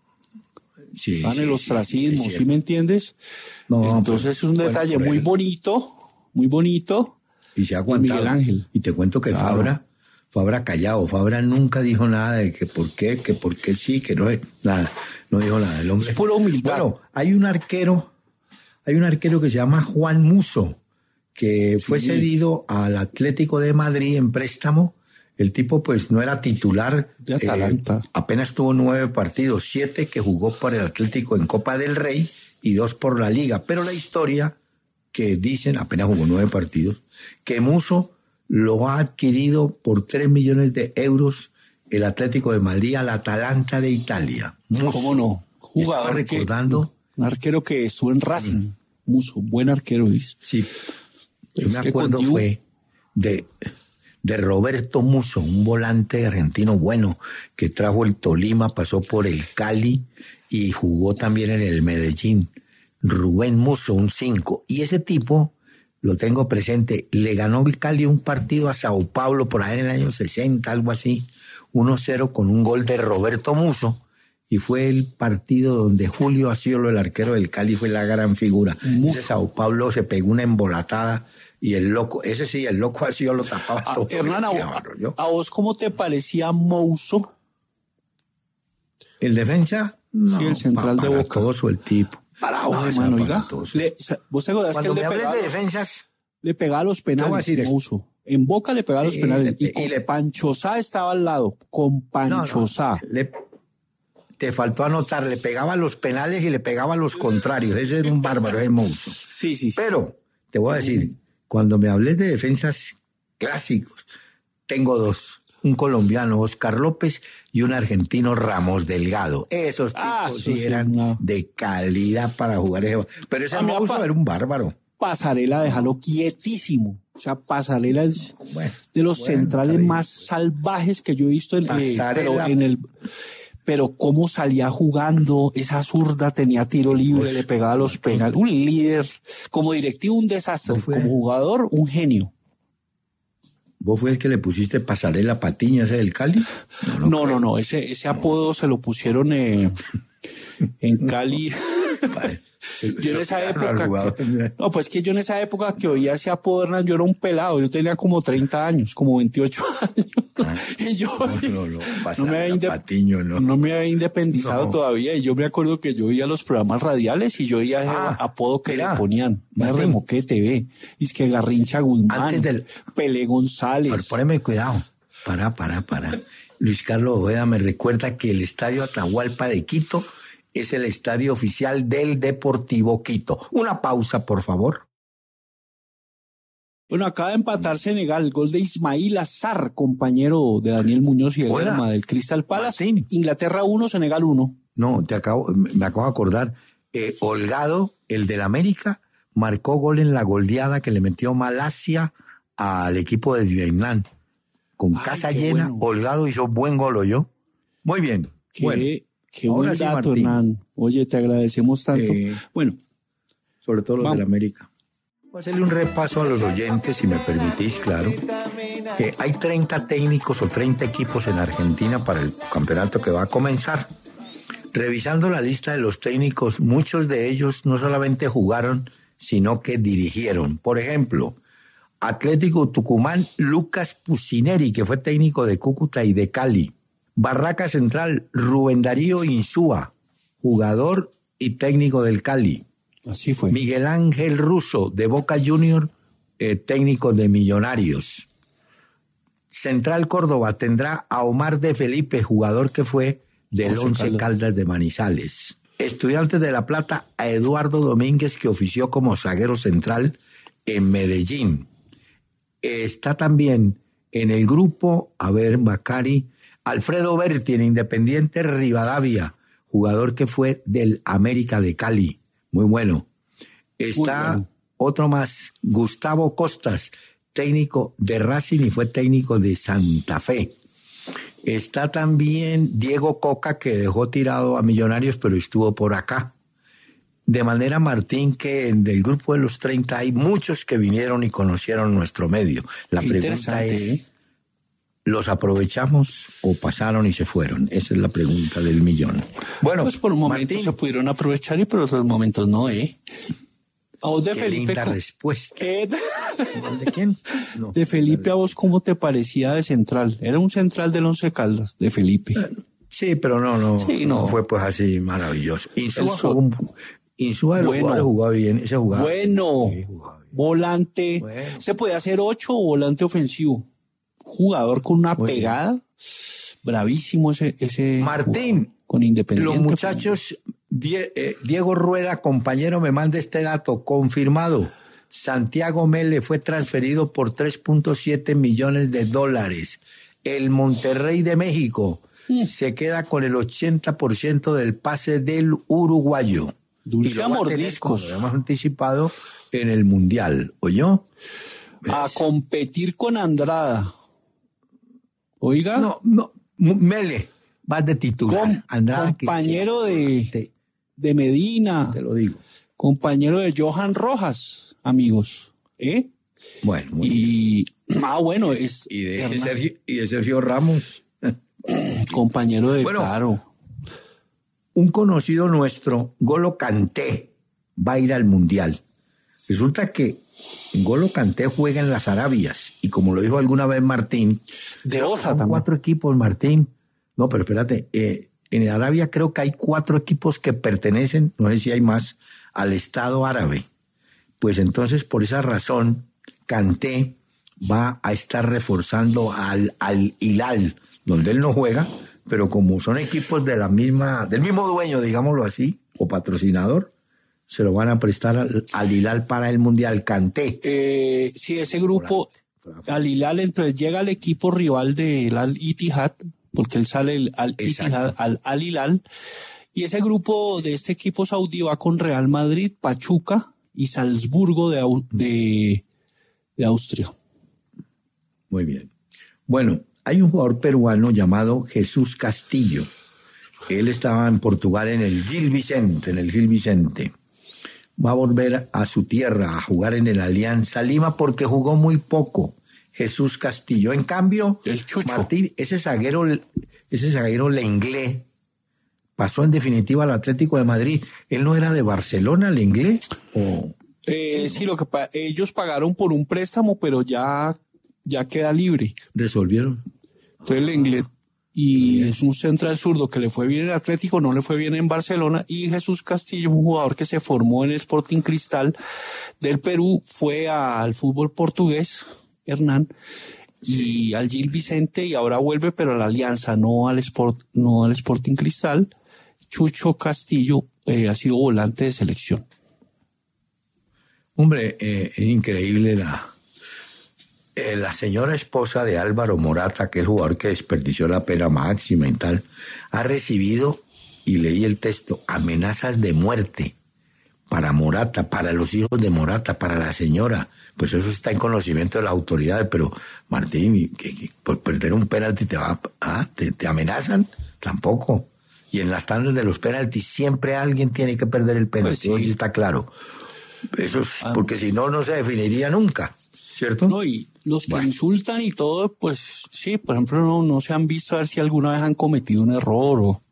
Sí, Están en el sí, ostracismo, sí, es ¿sí me entiendes? No, Entonces pues, es un bueno, detalle por muy él. bonito, muy bonito. Y se ha aguantado. Miguel Ángel. Y te cuento que Claro. Fabra, Fabra callado. Fabra nunca dijo nada de que por qué, que por qué sí, que no, nada. No dijo nada. El hombre. Es pura humildad. Bueno, hay un arquero, hay un arquero que se llama Juan Musso, que sí. fue cedido al Atlético de Madrid en préstamo. El tipo pues no era titular. De Atalanta. Eh, apenas tuvo nueve partidos, siete que jugó por el Atlético en Copa del Rey y dos por la Liga. Pero la historia que dicen, apenas jugó nueve partidos, que Musso lo ha adquirido por tres millones de euros el Atlético de Madrid al Atalanta de Italia. Musso. ¿Cómo no? Jugador Estaba recordando. Que, un arquero que estuvo en Racing. Mm. Musso, buen arquero, ¿ves? Sí. Yo me acuerdo contigo... fue de, de Roberto Musso, un volante argentino bueno que trajo el Tolima, pasó por el Cali y jugó también en el Medellín. Rubén Musso, un cinco. Y ese tipo, lo tengo presente, le ganó el Cali un partido a Sao Paulo por ahí en el año sesenta, algo así, uno cero con un gol de Roberto Musso. Y fue el partido donde Julio Asciolo, el arquero del Cali, fue la gran figura. Ese Sao Paulo se pegó una embolatada y el loco, ese sí, el loco Asciolo tapaba ah, todo. Hernán, a, ¿a vos cómo te parecía Musso? ¿El defensa? No, sí, el central pa, de Boca. Todo el tipo. Para no, mano, oiga. Le, ¿Vos te acordás Cuando que me él le hables pegaba, de defensas, le pegaba los penales, Musso? En Boca le pegaba los y, penales. Y, y con y le, Pancho Sá estaba al lado. Con Pancho no, Sá. No, le, te faltó anotar, le pegaba los penales y le pegaba los contrarios. Ese era un bárbaro, ese Musso. Sí, sí, sí. Pero, te voy a decir, cuando me hables de defensas clásicos, tengo dos. Un colombiano, Oscar López, y un argentino, Ramos Delgado. Esos tipos ah, sí, sí eran no. de calidad para jugar ese. Pero ese Musso era un bárbaro. Pasarela, déjalo quietísimo. O sea, Pasarela es bueno, de los bueno, centrales más salvajes que yo he visto en, eh, pero en el... Pero cómo salía jugando, esa zurda tenía tiro libre, pues, le pegaba los penales. Un líder, como directivo, un desastre. Como jugador, un genio. ¿Vos fue el que le pusiste Pasarela Patiño ese del Cali? No, no, no, no, no. Ese, ese apodo no. se lo pusieron eh, en Cali. Yo en esa época... Que, no, pues que yo en esa época que oía ese apodo, Hernán, yo era un pelado. Yo tenía como treinta años, como veintiocho años. Ah, y yo no, no, no, no, me había Patiño, no. no me había independizado no. todavía. Y yo me acuerdo que yo oía los programas radiales y yo oía ese ah, apodo que mira, le ponían. Me remoqué T V. Y es que Garrincha Guzmán, del... Pelé González. Pero poneme cuidado. Para, para, para. Luis Carlos Ojeda me recuerda que el Estadio Atahualpa de Quito es el estadio oficial del Deportivo Quito. Una pausa, por favor. Bueno, acaba de empatar Senegal, el gol de Ismail Azar, compañero de Daniel Muñoz y el Lerma del Crystal Palace. Martín. Inglaterra uno, Senegal uno. No, te acabo, me acabo de acordar. Eh, Holgado, el del América, marcó gol en la goleada que le metió Malasia al equipo de Vietnam. Con Ay, casa llena, bueno. Holgado hizo buen gol, ¿oyó? Muy bien. Qué, bueno, qué buen sí, dato, Martín. Hernán. Oye, te agradecemos tanto. Eh, bueno. Sobre todo los vamos. del América. Voy a hacerle un repaso a los oyentes, si me permitís, claro. Eh, hay treinta técnicos o treinta equipos en Argentina para el campeonato que va a comenzar. Revisando la lista de los técnicos, muchos de ellos no solamente jugaron, sino que dirigieron. Por ejemplo, Atlético Tucumán, Lucas Pusineri, que fue técnico de Cúcuta y de Cali. Barraca Central, Rubén Darío Insúa, jugador y técnico del Cali. Así fue. Miguel Ángel Russo, de Boca Junior, eh, técnico de Millonarios. Central Córdoba tendrá a Omar de Felipe, jugador que fue del Once Caldas. Caldas de Manizales. Estudiantes de La Plata, a Eduardo Domínguez, que ofició como zaguero central en Medellín. Está también en el grupo, a ver, Bacari, Alfredo Berti, en Independiente Rivadavia, jugador que fue del América de Cali. Muy bueno. Está Muy bueno. Otro más, Gustavo Costas, técnico de Racing y fue técnico de Santa Fe. Está también Diego Coca, que dejó tirado a Millonarios, pero estuvo por acá. De manera, Martín, que del grupo de los treinta hay muchos que vinieron y conocieron nuestro medio. La Qué pregunta es, ¿eh? ¿los aprovechamos o pasaron y se fueron? Esa es la pregunta del millón. Bueno, pues por un momento Martín, se pudieron aprovechar y por otros momentos no, ¿eh? A vos de Qué Felipe. linda co- respuesta. ¿Qué? ¿De quién? No. De Felipe, ¿a vos cómo te parecía de central? Era un central del Once Caldas, de Felipe. Sí, pero no, no, Sí, no. no. fue pues así maravilloso. Insúa El so- jugó un- Insúa de los Bueno. jugadores jugaba bien, ese jugaba. Bueno, Sí, jugaba bien. volante. Bueno. Se podía hacer ocho o volante ofensivo. Jugador con una Muy bien. pegada. Bravísimo ese. ese Martín, con Independiente. Los muchachos, Die- eh, Diego Rueda, compañero, me manda este dato, confirmado. Santiago Mele fue transferido por tres punto siete millones de dólares. El Monterrey de México Mm. se queda con el ochenta por ciento del pase del uruguayo. Dulce Y lo a va a tener, mordiscos. como lo hemos anticipado, en el Mundial. ¿Oyó? A competir con Andrada. Oiga. No, no, M- Mele, vas de titular. Com- Andrada, que- compañero de, Te, de Medina. te lo digo. Compañero de Johan Rojas, amigos. ¿Eh? Bueno, muy bien. Y, ah, bueno, es Y de, Hernán, Sergio, y de Sergio Ramos. compañero de Bueno. Claro. Un conocido nuestro, Golo Kanté, va a ir al Mundial. Resulta que Golo Kanté juega en las Arabias y como lo dijo alguna vez Martín, De Osa son también. cuatro equipos, Martín. No, pero espérate, eh, en Arabia creo que hay cuatro equipos que pertenecen, no sé si hay más, al Estado árabe. Pues entonces, por esa razón, Kanté va a estar reforzando al, al Hilal, donde él no juega, pero como son equipos de la misma, del mismo dueño, digámoslo así, o patrocinador, se lo van a prestar al, al Hilal para el Mundial. Kanté. Eh, sí, ese grupo, al Hilal, entonces llega el equipo rival del Al Ittihad, porque él sale el, al Exacto. Ittihad, al Al Hilal, y ese grupo de este equipo saudí va con Real Madrid, Pachuca y Salzburgo de, Au- de, de Austria. Muy bien. Bueno, hay un jugador peruano llamado Jesús Castillo. Él estaba en Portugal en el Gil Vicente, en el Gil Vicente. Va a volver a su tierra a jugar en el Alianza Lima porque jugó muy poco. Jesús Castillo. En cambio, El Chucho. Martín, ese zaguero, ese zaguero Lenglet, pasó en definitiva al Atlético de Madrid. ¿Él no era de Barcelona, Lenglet? ¿O Eh, sí, lo que pa- ellos pagaron por un préstamo, pero ya, ya queda libre. resolvieron? Entonces Lenglet, y es un central zurdo que le fue bien en Atlético, no le fue bien en Barcelona, y Jesús Castillo, un jugador que se formó en el Sporting Cristal del Perú, fue al fútbol portugués, Hernán, y al Gil Vicente, y ahora vuelve, pero a la Alianza, no al Sport, no al Sporting Cristal. Chucho Castillo eh, ha sido volante de selección. Hombre, eh, es increíble la, eh, la señora esposa de Álvaro Morata, que es el jugador que desperdició la pena máxima y tal, ha recibido, y leí el texto, amenazas de muerte para Morata, para los hijos de Morata, para la señora. Pues eso está en conocimiento de las autoridades, pero Martín, que, que por perder un penalti te va, ah, te, te amenazan, tampoco. Y en las tandas de los penaltis siempre alguien tiene que perder el penalti, Pues sí. eso sí está claro. Eso es, Ah. porque si no, no se definiría nunca, ¿cierto? No, y los que Bueno. insultan y todo, pues sí, por ejemplo, no, no se han visto a ver si alguna vez han cometido un error o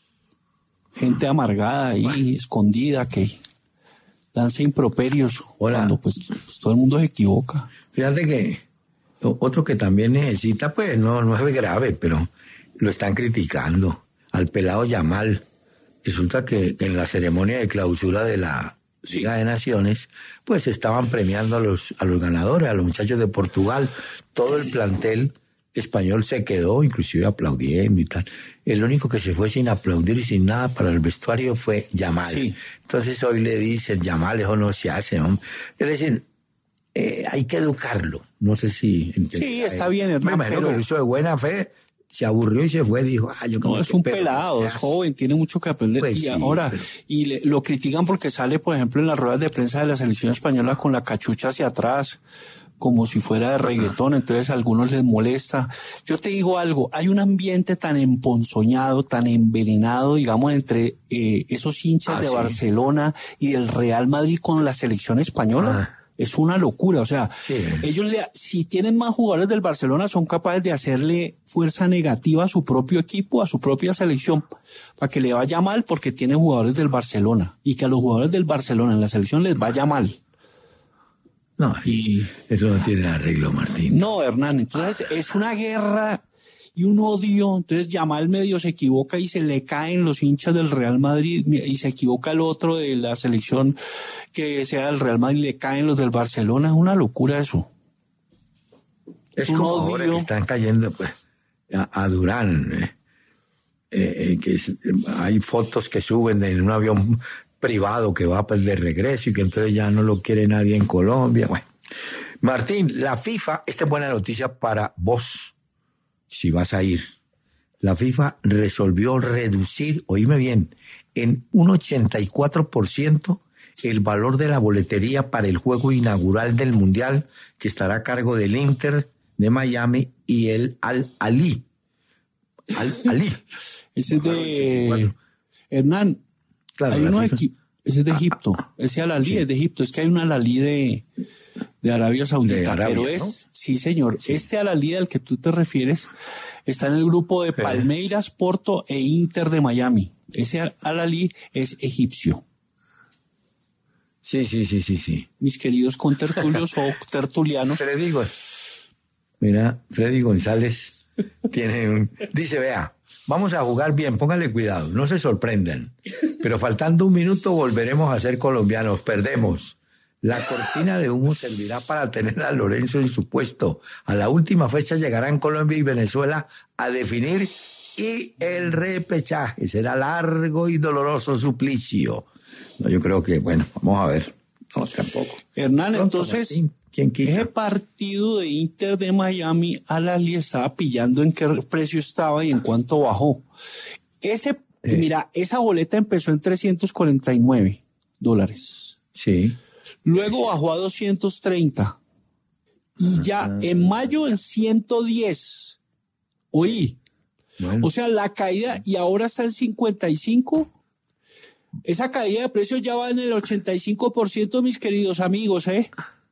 gente amargada ahí, escondida, que lanza improperios Hola. cuando pues, pues, todo el mundo se equivoca. Fíjate que o- otro que también necesita, pues no, no es grave, pero lo están criticando, al pelado Yamal. Resulta que en la ceremonia de clausura de la Sí. Liga de Naciones, pues estaban premiando a los, a los ganadores, a los muchachos de Portugal. Todo el plantel español se quedó, inclusive aplaudiendo y tal. El único que se fue sin aplaudir y sin nada para el vestuario fue Yamal. Sí. Entonces hoy le dicen, Yamal, eso no se hace, hombre. Es decir, eh, hay que educarlo. No sé si... Sí, está bien, Me Hernán, imagino pero- que lo hizo de buena fe, se aburrió y se fue, dijo, ah, yo No, como es que un pero, pelado, es ya. joven, tiene mucho que aprender. Pues y sí, ahora, pero- y le- lo critican porque sale, por ejemplo, en las ruedas de prensa de la selección española con la cachucha hacia atrás, como si fuera de reggaetón, entonces a algunos les molesta. Yo te digo algo, hay un ambiente tan emponzoñado, tan envenenado, digamos, entre eh, esos hinchas Ah, de sí. Barcelona y del Real Madrid con la selección española. Ah. Es una locura, o sea, Sí. ellos le, si tienen más jugadores del Barcelona son capaces de hacerle fuerza negativa a su propio equipo, a su propia selección, para que le vaya mal porque tiene jugadores del Barcelona y que a los jugadores del Barcelona en la selección les vaya mal. No, Y eso no tiene arreglo, Martín. no, Hernán, entonces es una guerra y un odio. Entonces Yamal medio se equivoca y se le caen los hinchas del Real Madrid y se equivoca el otro de la selección que sea del Real Madrid y le caen los del Barcelona. Es una locura eso. Es un como odio. ahora que están cayendo pues a, a Durán, eh, eh, que es- hay fotos que suben de en un avión privado que va pues de regreso y que entonces ya no lo quiere nadie en Colombia. Bueno, Martín, la FIFA, esta es buena noticia para vos, si vas a ir. La FIFA resolvió reducir, oíme bien, en un ochenta y cuatro por ciento el valor de la boletería para el juego inaugural del Mundial, que estará a cargo del Inter de Miami y el Al-Ali. Al-Ali. Ese es de ochenta y cuatro. Hernán. Claro, hay la uno FIFA. aquí, ese es de Egipto. Ese Al-Ali Sí. es de Egipto. Es que hay un Al-Ali de, de Arabia Saudita. De Arabia, pero es, ¿no? sí señor, este Al-Ali al que tú te refieres está en el grupo de Palmeiras, Porto e Inter de Miami. Ese Al-Ali es egipcio. Sí, sí, sí, sí, sí. Mis queridos contertulios o tertulianos. Freddy, Gon- mira, Freddy González tiene un... Dice, vea, vamos a jugar bien, pónganle cuidado, no se sorprendan. Pero faltando un minuto volveremos a ser colombianos, perdemos. La cortina de humo servirá para tener a Lorenzo en su puesto. A la última fecha llegarán Colombia y Venezuela a definir y el repechaje será largo y doloroso suplicio. No, yo creo que, bueno, vamos a ver. No, tampoco. Hernán, Pronto, entonces, Martín, ¿quién quita? ese partido de Inter de Miami, Al-Ali estaba pillando en qué precio estaba y en cuánto bajó. Ese, Eh. mira, esa boleta empezó en trescientos cuarenta y nueve dólares. Sí. Luego bajó a doscientos treinta. Y ya en mayo en ciento diez. Oí. Bueno. O sea, la caída, y ahora está en cincuenta y cinco. Esa caída de precios ya va en el ochenta y cinco por ciento, mis queridos amigos, ¿eh?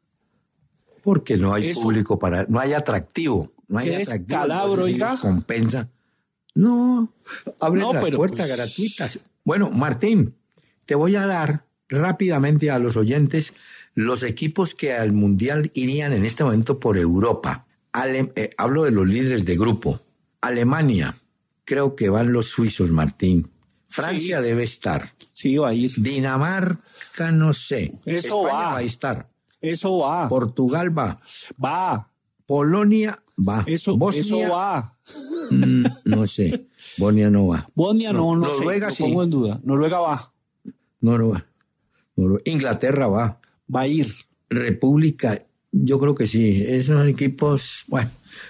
Porque no hay Eso- público para, no hay atractivo, no hay Qué atractivo. descalabro, entonces oiga. ellos compensa. No, abren No, las pero puertas pues- gratuitas. Bueno, Martín, te voy a dar rápidamente a los oyentes los equipos que al Mundial irían en este momento por Europa. Ale- eh, hablo de los líderes de grupo. Alemania, creo que van los suizos, Martín. Francia Sí. debe estar. Sí, va a ir. Dinamarca, no sé. Eso España va. va a estar. Eso va. Portugal va. Va. Polonia va. Eso, Bosnia, eso va. mm, no sé. Bosnia no va. Bosnia no, no, Noruega sé. sí. Lo pongo en duda. Noruega va. Noruega. Noruega. Inglaterra va. Va a ir. República, yo creo que sí. Esos equipos, bueno.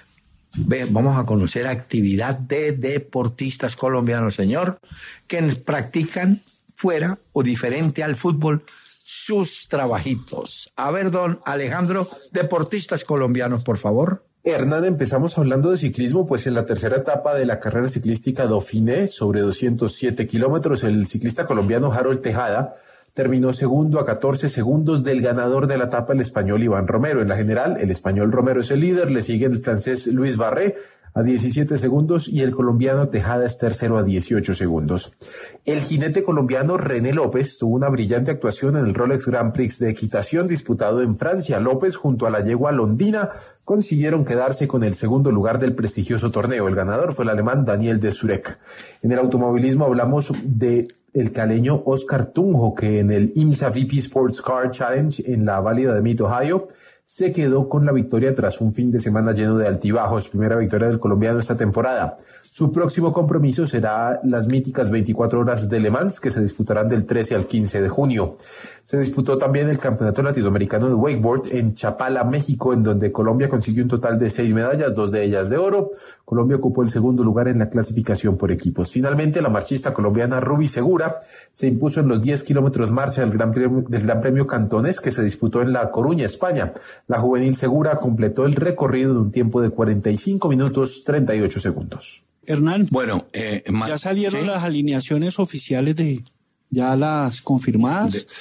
Ve, vamos a conocer actividad de deportistas colombianos, señor, que practican fuera o diferente al fútbol sus trabajitos. A ver, don Alejandro, deportistas colombianos, por favor. Hernán, empezamos hablando de ciclismo, pues en la tercera etapa de la carrera ciclística Dauphiné, sobre doscientos siete kilómetros, el ciclista colombiano Harold Tejada terminó segundo a catorce segundos del ganador de la etapa, el español Iván Romero. En la general, el español Romero es el líder, le sigue el francés Luis Barré a diecisiete segundos y el colombiano Tejada es tercero a dieciocho segundos. El jinete colombiano René López tuvo una brillante actuación en el Rolex Grand Prix de equitación disputado en Francia. López, junto a la yegua Londina, consiguieron quedarse con el segundo lugar del prestigioso torneo. El ganador fue el alemán Daniel de Zurek. En el automovilismo hablamos de el caleño Oscar Tunjo, que en el IMSA V P Sports Car Challenge en la válida de Mid Ohio se quedó con la victoria tras un fin de semana lleno de altibajos. Primera victoria del colombiano esta temporada. Su próximo compromiso será las míticas veinticuatro horas de Le Mans, que se disputarán del trece al quince de junio. Se disputó también el Campeonato Latinoamericano de Wakeboard en Chapala, México, en donde Colombia consiguió un total de seis medallas, dos de ellas de oro. Colombia ocupó el segundo lugar en la clasificación por equipos. Finalmente, la marchista colombiana Ruby Segura se impuso en los diez kilómetros marcha del Gran Premio, del Gran Premio Cantones, que se disputó en La Coruña, España. La juvenil Segura completó el recorrido de un tiempo de cuarenta y cinco minutos treinta y ocho segundos. Hernán, Bueno, eh, ma- ya salieron ¿sí? las alineaciones oficiales de ya las confirmadas, De-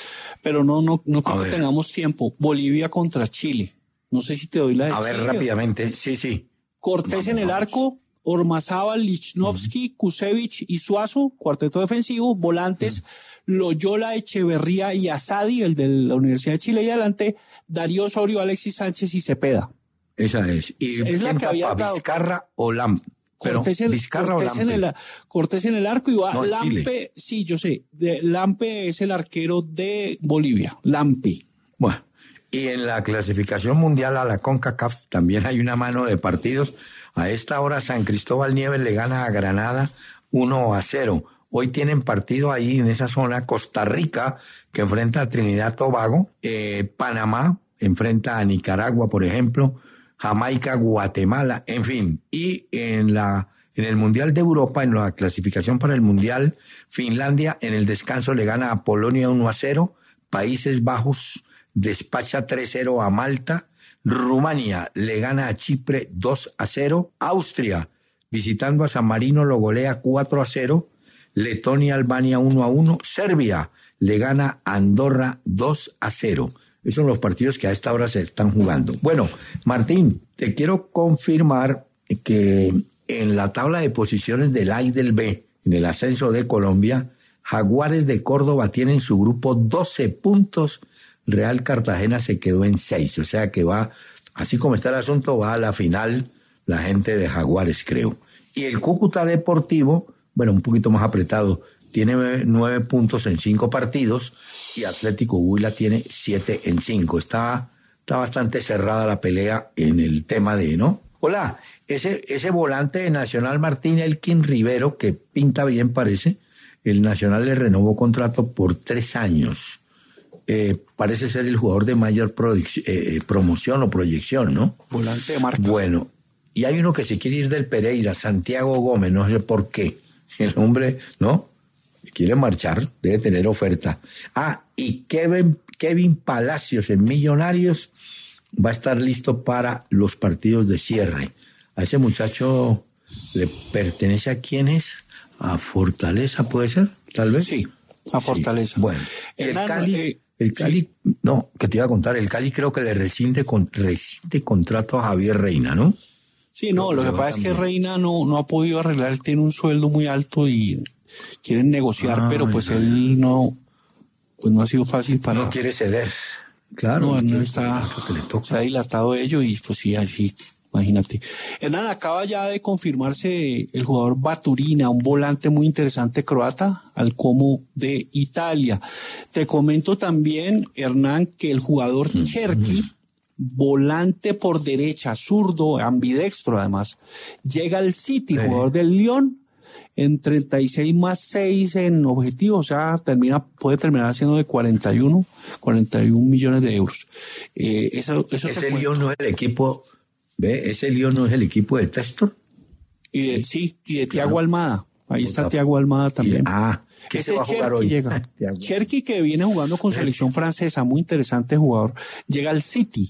pero no, no, no creo A que ver. tengamos tiempo. Bolivia contra Chile. No sé si te doy la de A ver, Chile. rápidamente, sí, sí. Cortés Vamos, en el vamos. arco, Ormazábal, Lichnowsky, uh-huh. Kusevich y Suazo, cuarteto defensivo, volantes, uh-huh. Loyola, Echeverría y Asadi, el de la Universidad de Chile, y adelante, Darío Osorio, Alexis Sánchez y Cepeda. Esa es. ¿Y es la que había dado Vizcarra o Lam? Pero, Cortés, en, Vizcarra Cortés, o en Lampe. el, Cortés en el arco y va No, Lampe, Chile. sí, yo sé, de, Lampe es el arquero de Bolivia, Lampe. Bueno, y en la clasificación mundial a la CONCACAF también hay una mano de partidos. A esta hora San Cristóbal Nieves le gana a Granada uno a cero. Hoy tienen partido ahí en esa zona Costa Rica, que enfrenta a Trinidad Tobago, eh, Panamá enfrenta a Nicaragua, por ejemplo, Jamaica, Guatemala, en fin. Y en la en el Mundial de Europa, en la clasificación para el Mundial, Finlandia en el descanso le gana a Polonia uno a cero, Países Bajos despacha tres cero a Malta, Rumania le gana a Chipre dos a cero, Austria visitando a San Marino lo golea cuatro a cero, Letonia, Albania uno a uno, Serbia le gana a Andorra dos a cero. Esos son los partidos que a esta hora se están jugando. Bueno, Martín, te quiero confirmar que en la tabla de posiciones del A y del B, en el ascenso de Colombia, Jaguares de Córdoba tiene en su grupo doce puntos, Real Cartagena se quedó en seis, o sea que va, así como está el asunto, va a la final la gente de Jaguares, creo. Y el Cúcuta Deportivo, bueno, un poquito más apretado, tiene nueve puntos en cinco partidos y Atlético Huila tiene siete en cinco. Está, está bastante cerrada la pelea en el tema de, ¿no? Hola, ese, ese volante de Nacional Martín Elkin Rivero, que pinta bien parece, el Nacional le renovó contrato por tres años. Eh, parece ser el jugador de mayor produc- eh, promoción o proyección, ¿no? Volante de marca. Bueno, y hay uno que se quiere ir del Pereira, Santiago Gómez, no sé por qué. El hombre, ¿no? Quiere marchar, debe tener oferta. Ah, y Kevin, Kevin Palacios en Millonarios va a estar listo para los partidos de cierre. A ese muchacho le pertenece a quién es, a Fortaleza, ¿puede ser? Tal vez. Sí, a Fortaleza. Sí. Bueno, el Hernán, Cali, eh, el Cali, sí. no, que te iba a contar, el Cali creo que le rescinde, con, rescinde contrato a Javier Reina, ¿no? Sí, no, lo que pasa es que Reina no, no ha podido arreglar, él tiene un sueldo muy alto y quieren negociar, ah, pero pues él no, pues no ha sido fácil para... No quiere ceder, claro. No, no, no quiere está, que le toca. Se ha dilatado ello y pues sí, así, imagínate. Hernán, acaba ya de confirmarse el jugador Baturina, un volante muy interesante croata, al Como de Italia. Te comento también, Hernán, que el jugador mm, Cherky, mm. volante por derecha, zurdo, ambidextro además, llega al City, sí. jugador del Lyon, en treinta y seis más seis en objetivo, o sea, termina, puede terminar siendo de cuarenta y uno millones de euros. Eh, eso, eso ese Lyon no es el equipo, ¿ve? Ese Lyon no es el equipo de Testor. Y de, sí, y de Thiago claro. Almada, ahí está Otra. Thiago Almada también. Y, ah, ¿qué ese se va a jugar hoy? Llega. Cherky, que viene jugando con selección francesa, muy interesante jugador, llega al City.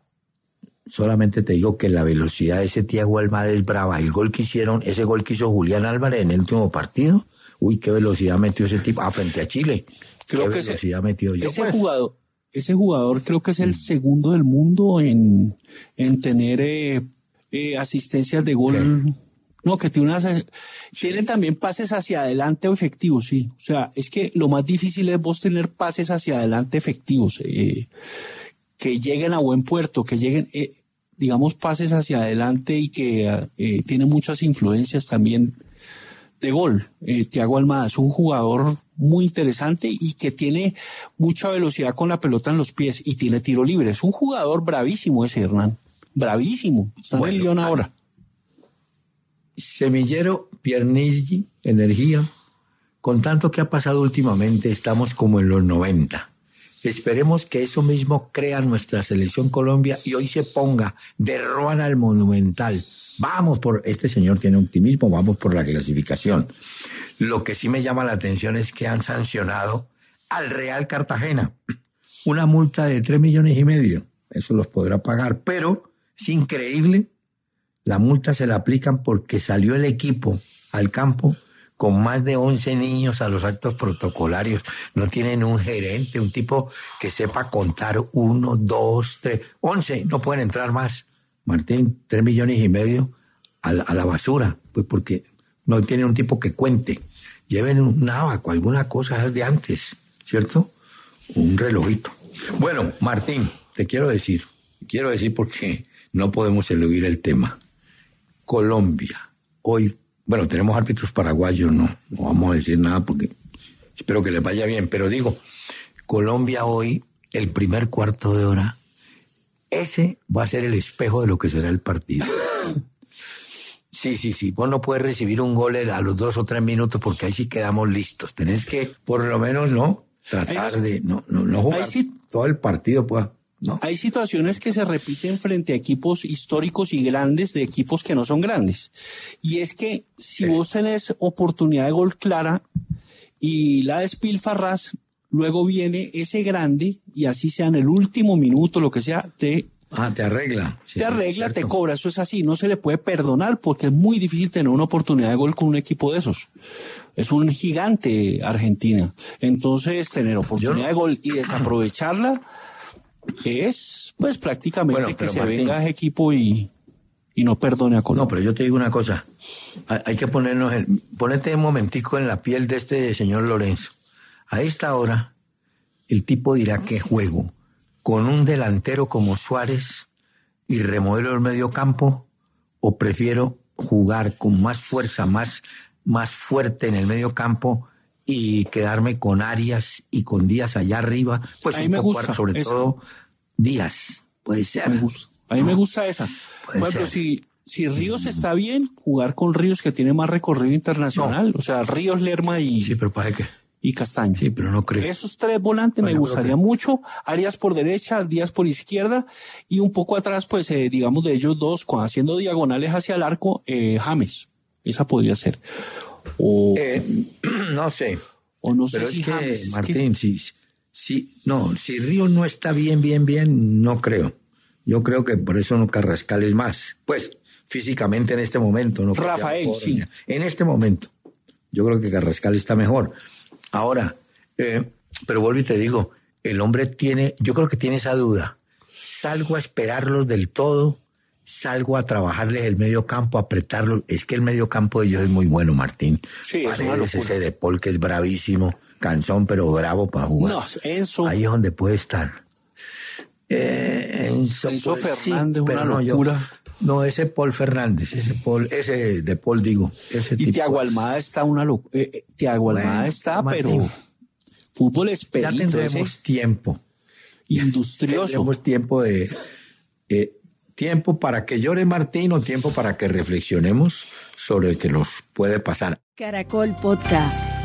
Solamente te digo que la velocidad de ese Thiago Almada es brava. El gol que hicieron, ese gol que hizo Julián Álvarez en el último partido, uy, qué velocidad metió ese tipo, ah, frente a Chile. Creo qué que velocidad ese, metió yo. Ese pues. jugador, ese jugador creo que es el mm. segundo del mundo en, en tener eh, eh, asistencias de gol. ¿Qué? No, que tiene unas, sí. tiene también pases hacia adelante efectivos, sí. O sea, es que lo más difícil es vos tener pases hacia adelante efectivos, eh, que lleguen a buen puerto, que lleguen, eh, digamos, pases hacia adelante y que eh, tiene muchas influencias también de gol. Eh, Thiago Almada es un jugador muy interesante y que tiene mucha velocidad con la pelota en los pies y tiene tiro libre. Es un jugador bravísimo ese, Hernán. Bravísimo. Está bueno, en el Lyon ahora. Semillero, Piernigi, Energía. Con tanto que ha pasado últimamente, estamos como en los noventa. Esperemos que eso mismo crea nuestra selección Colombia y hoy se ponga de ruana al Monumental. Vamos por, este señor tiene optimismo, vamos por la clasificación. Lo que sí me llama la atención es que han sancionado al Real Cartagena una multa de tres millones y medio. Eso los podrá pagar, pero es increíble. La multa se la aplican porque salió el equipo al campo con más de once niños a los actos protocolarios. No tienen un gerente, un tipo que sepa contar uno, dos, tres, once. No pueden entrar más. Martín, tres millones y medio a la, a la basura. Pues porque no tienen un tipo que cuente. Lleven un abaco, alguna cosa de antes, ¿cierto? Un relojito. Bueno, Martín, te quiero decir, quiero decir porque no podemos eludir el tema. Colombia, hoy, bueno, tenemos árbitros paraguayos, no, no vamos a decir nada porque espero que les vaya bien, pero digo, Colombia hoy, el primer cuarto de hora, ese va a ser el espejo de lo que será el partido. Sí, sí, sí, vos no puedes recibir un gol a los dos o tres minutos porque ahí sí quedamos listos. Tenés que, por lo menos, no tratar de, no, no, no jugar sí, todo el partido, pues. No. Hay situaciones que se repiten frente a equipos históricos y grandes de equipos que no son grandes. Y es que si sí. vos tenés oportunidad de gol clara y la despilfarrás, luego viene ese grande y así sea en el último minuto, lo que sea, te... Ah, te arregla. Sí, te arregla, te cobra. Eso es así. No se le puede perdonar porque es muy difícil tener una oportunidad de gol con un equipo de esos. Es un gigante Argentina. Entonces, tener oportunidad no... de gol y desaprovecharla... es pues prácticamente bueno, que se Martín, venga ese equipo y, y no perdone a Colombia. No, pero yo te digo una cosa, hay, hay que ponernos, el, ponete un momentico en la piel de este señor Lorenzo. A esta hora, el tipo dirá que juego con un delantero como Suárez y remodelo el medio campo, o prefiero jugar con más fuerza, más, más fuerte en el medio campo y quedarme con Arias y con Díaz allá arriba, pues a mí un me poco, gusta sobre esa. todo Díaz, puede ser. Me gusta. A mí no, me gusta esa. Bueno, pero si, si Ríos está bien, jugar con Ríos que tiene más recorrido internacional, no. o sea, Ríos, Lerma y, sí, pero ¿para qué? y Castaño. Sí, pero no creo. Esos tres volantes bueno, me gustaría mucho, Arias por derecha, Díaz por izquierda y un poco atrás, pues, eh, digamos, de ellos dos, haciendo diagonales hacia el arco, eh, James. Esa podría ser. O, eh, no sé. O no sé pero si es que, James, Martín, si, si, no, si Ríos no está bien, bien, bien, no creo. Yo creo que por eso no Carrascal es más. Pues, físicamente en este momento. No Rafael, mejor, sí. En este momento. Yo creo que Carrascal está mejor. Ahora, eh, pero vuelvo y te digo, el hombre tiene, yo creo que tiene esa duda. ¿Salgo a esperarlos del todo? ¿Salgo a trabajarles el medio campo, a apretarlos? Es que el medio campo de ellos es muy bueno, Martín. Sí, es una locura. Ese de Paul que es bravísimo, cansón pero bravo para jugar. No, Enzo. Ahí es donde puede estar. Eh, Enzo, Enzo pues, Fernández, sí, una no, locura. Yo, no, ese Paul Fernández, ese Paul, ese de Paul digo. Ese y tipo. Thiago Almada está una locura. Eh, Thiago bueno, Almada está, Martín, pero fútbol expedito. Ya tendremos ese. tiempo. Industrioso. Ya tendremos tiempo de... Eh, tiempo para que llore Martín o tiempo para que reflexionemos sobre lo que nos puede pasar. Caracol Podcast.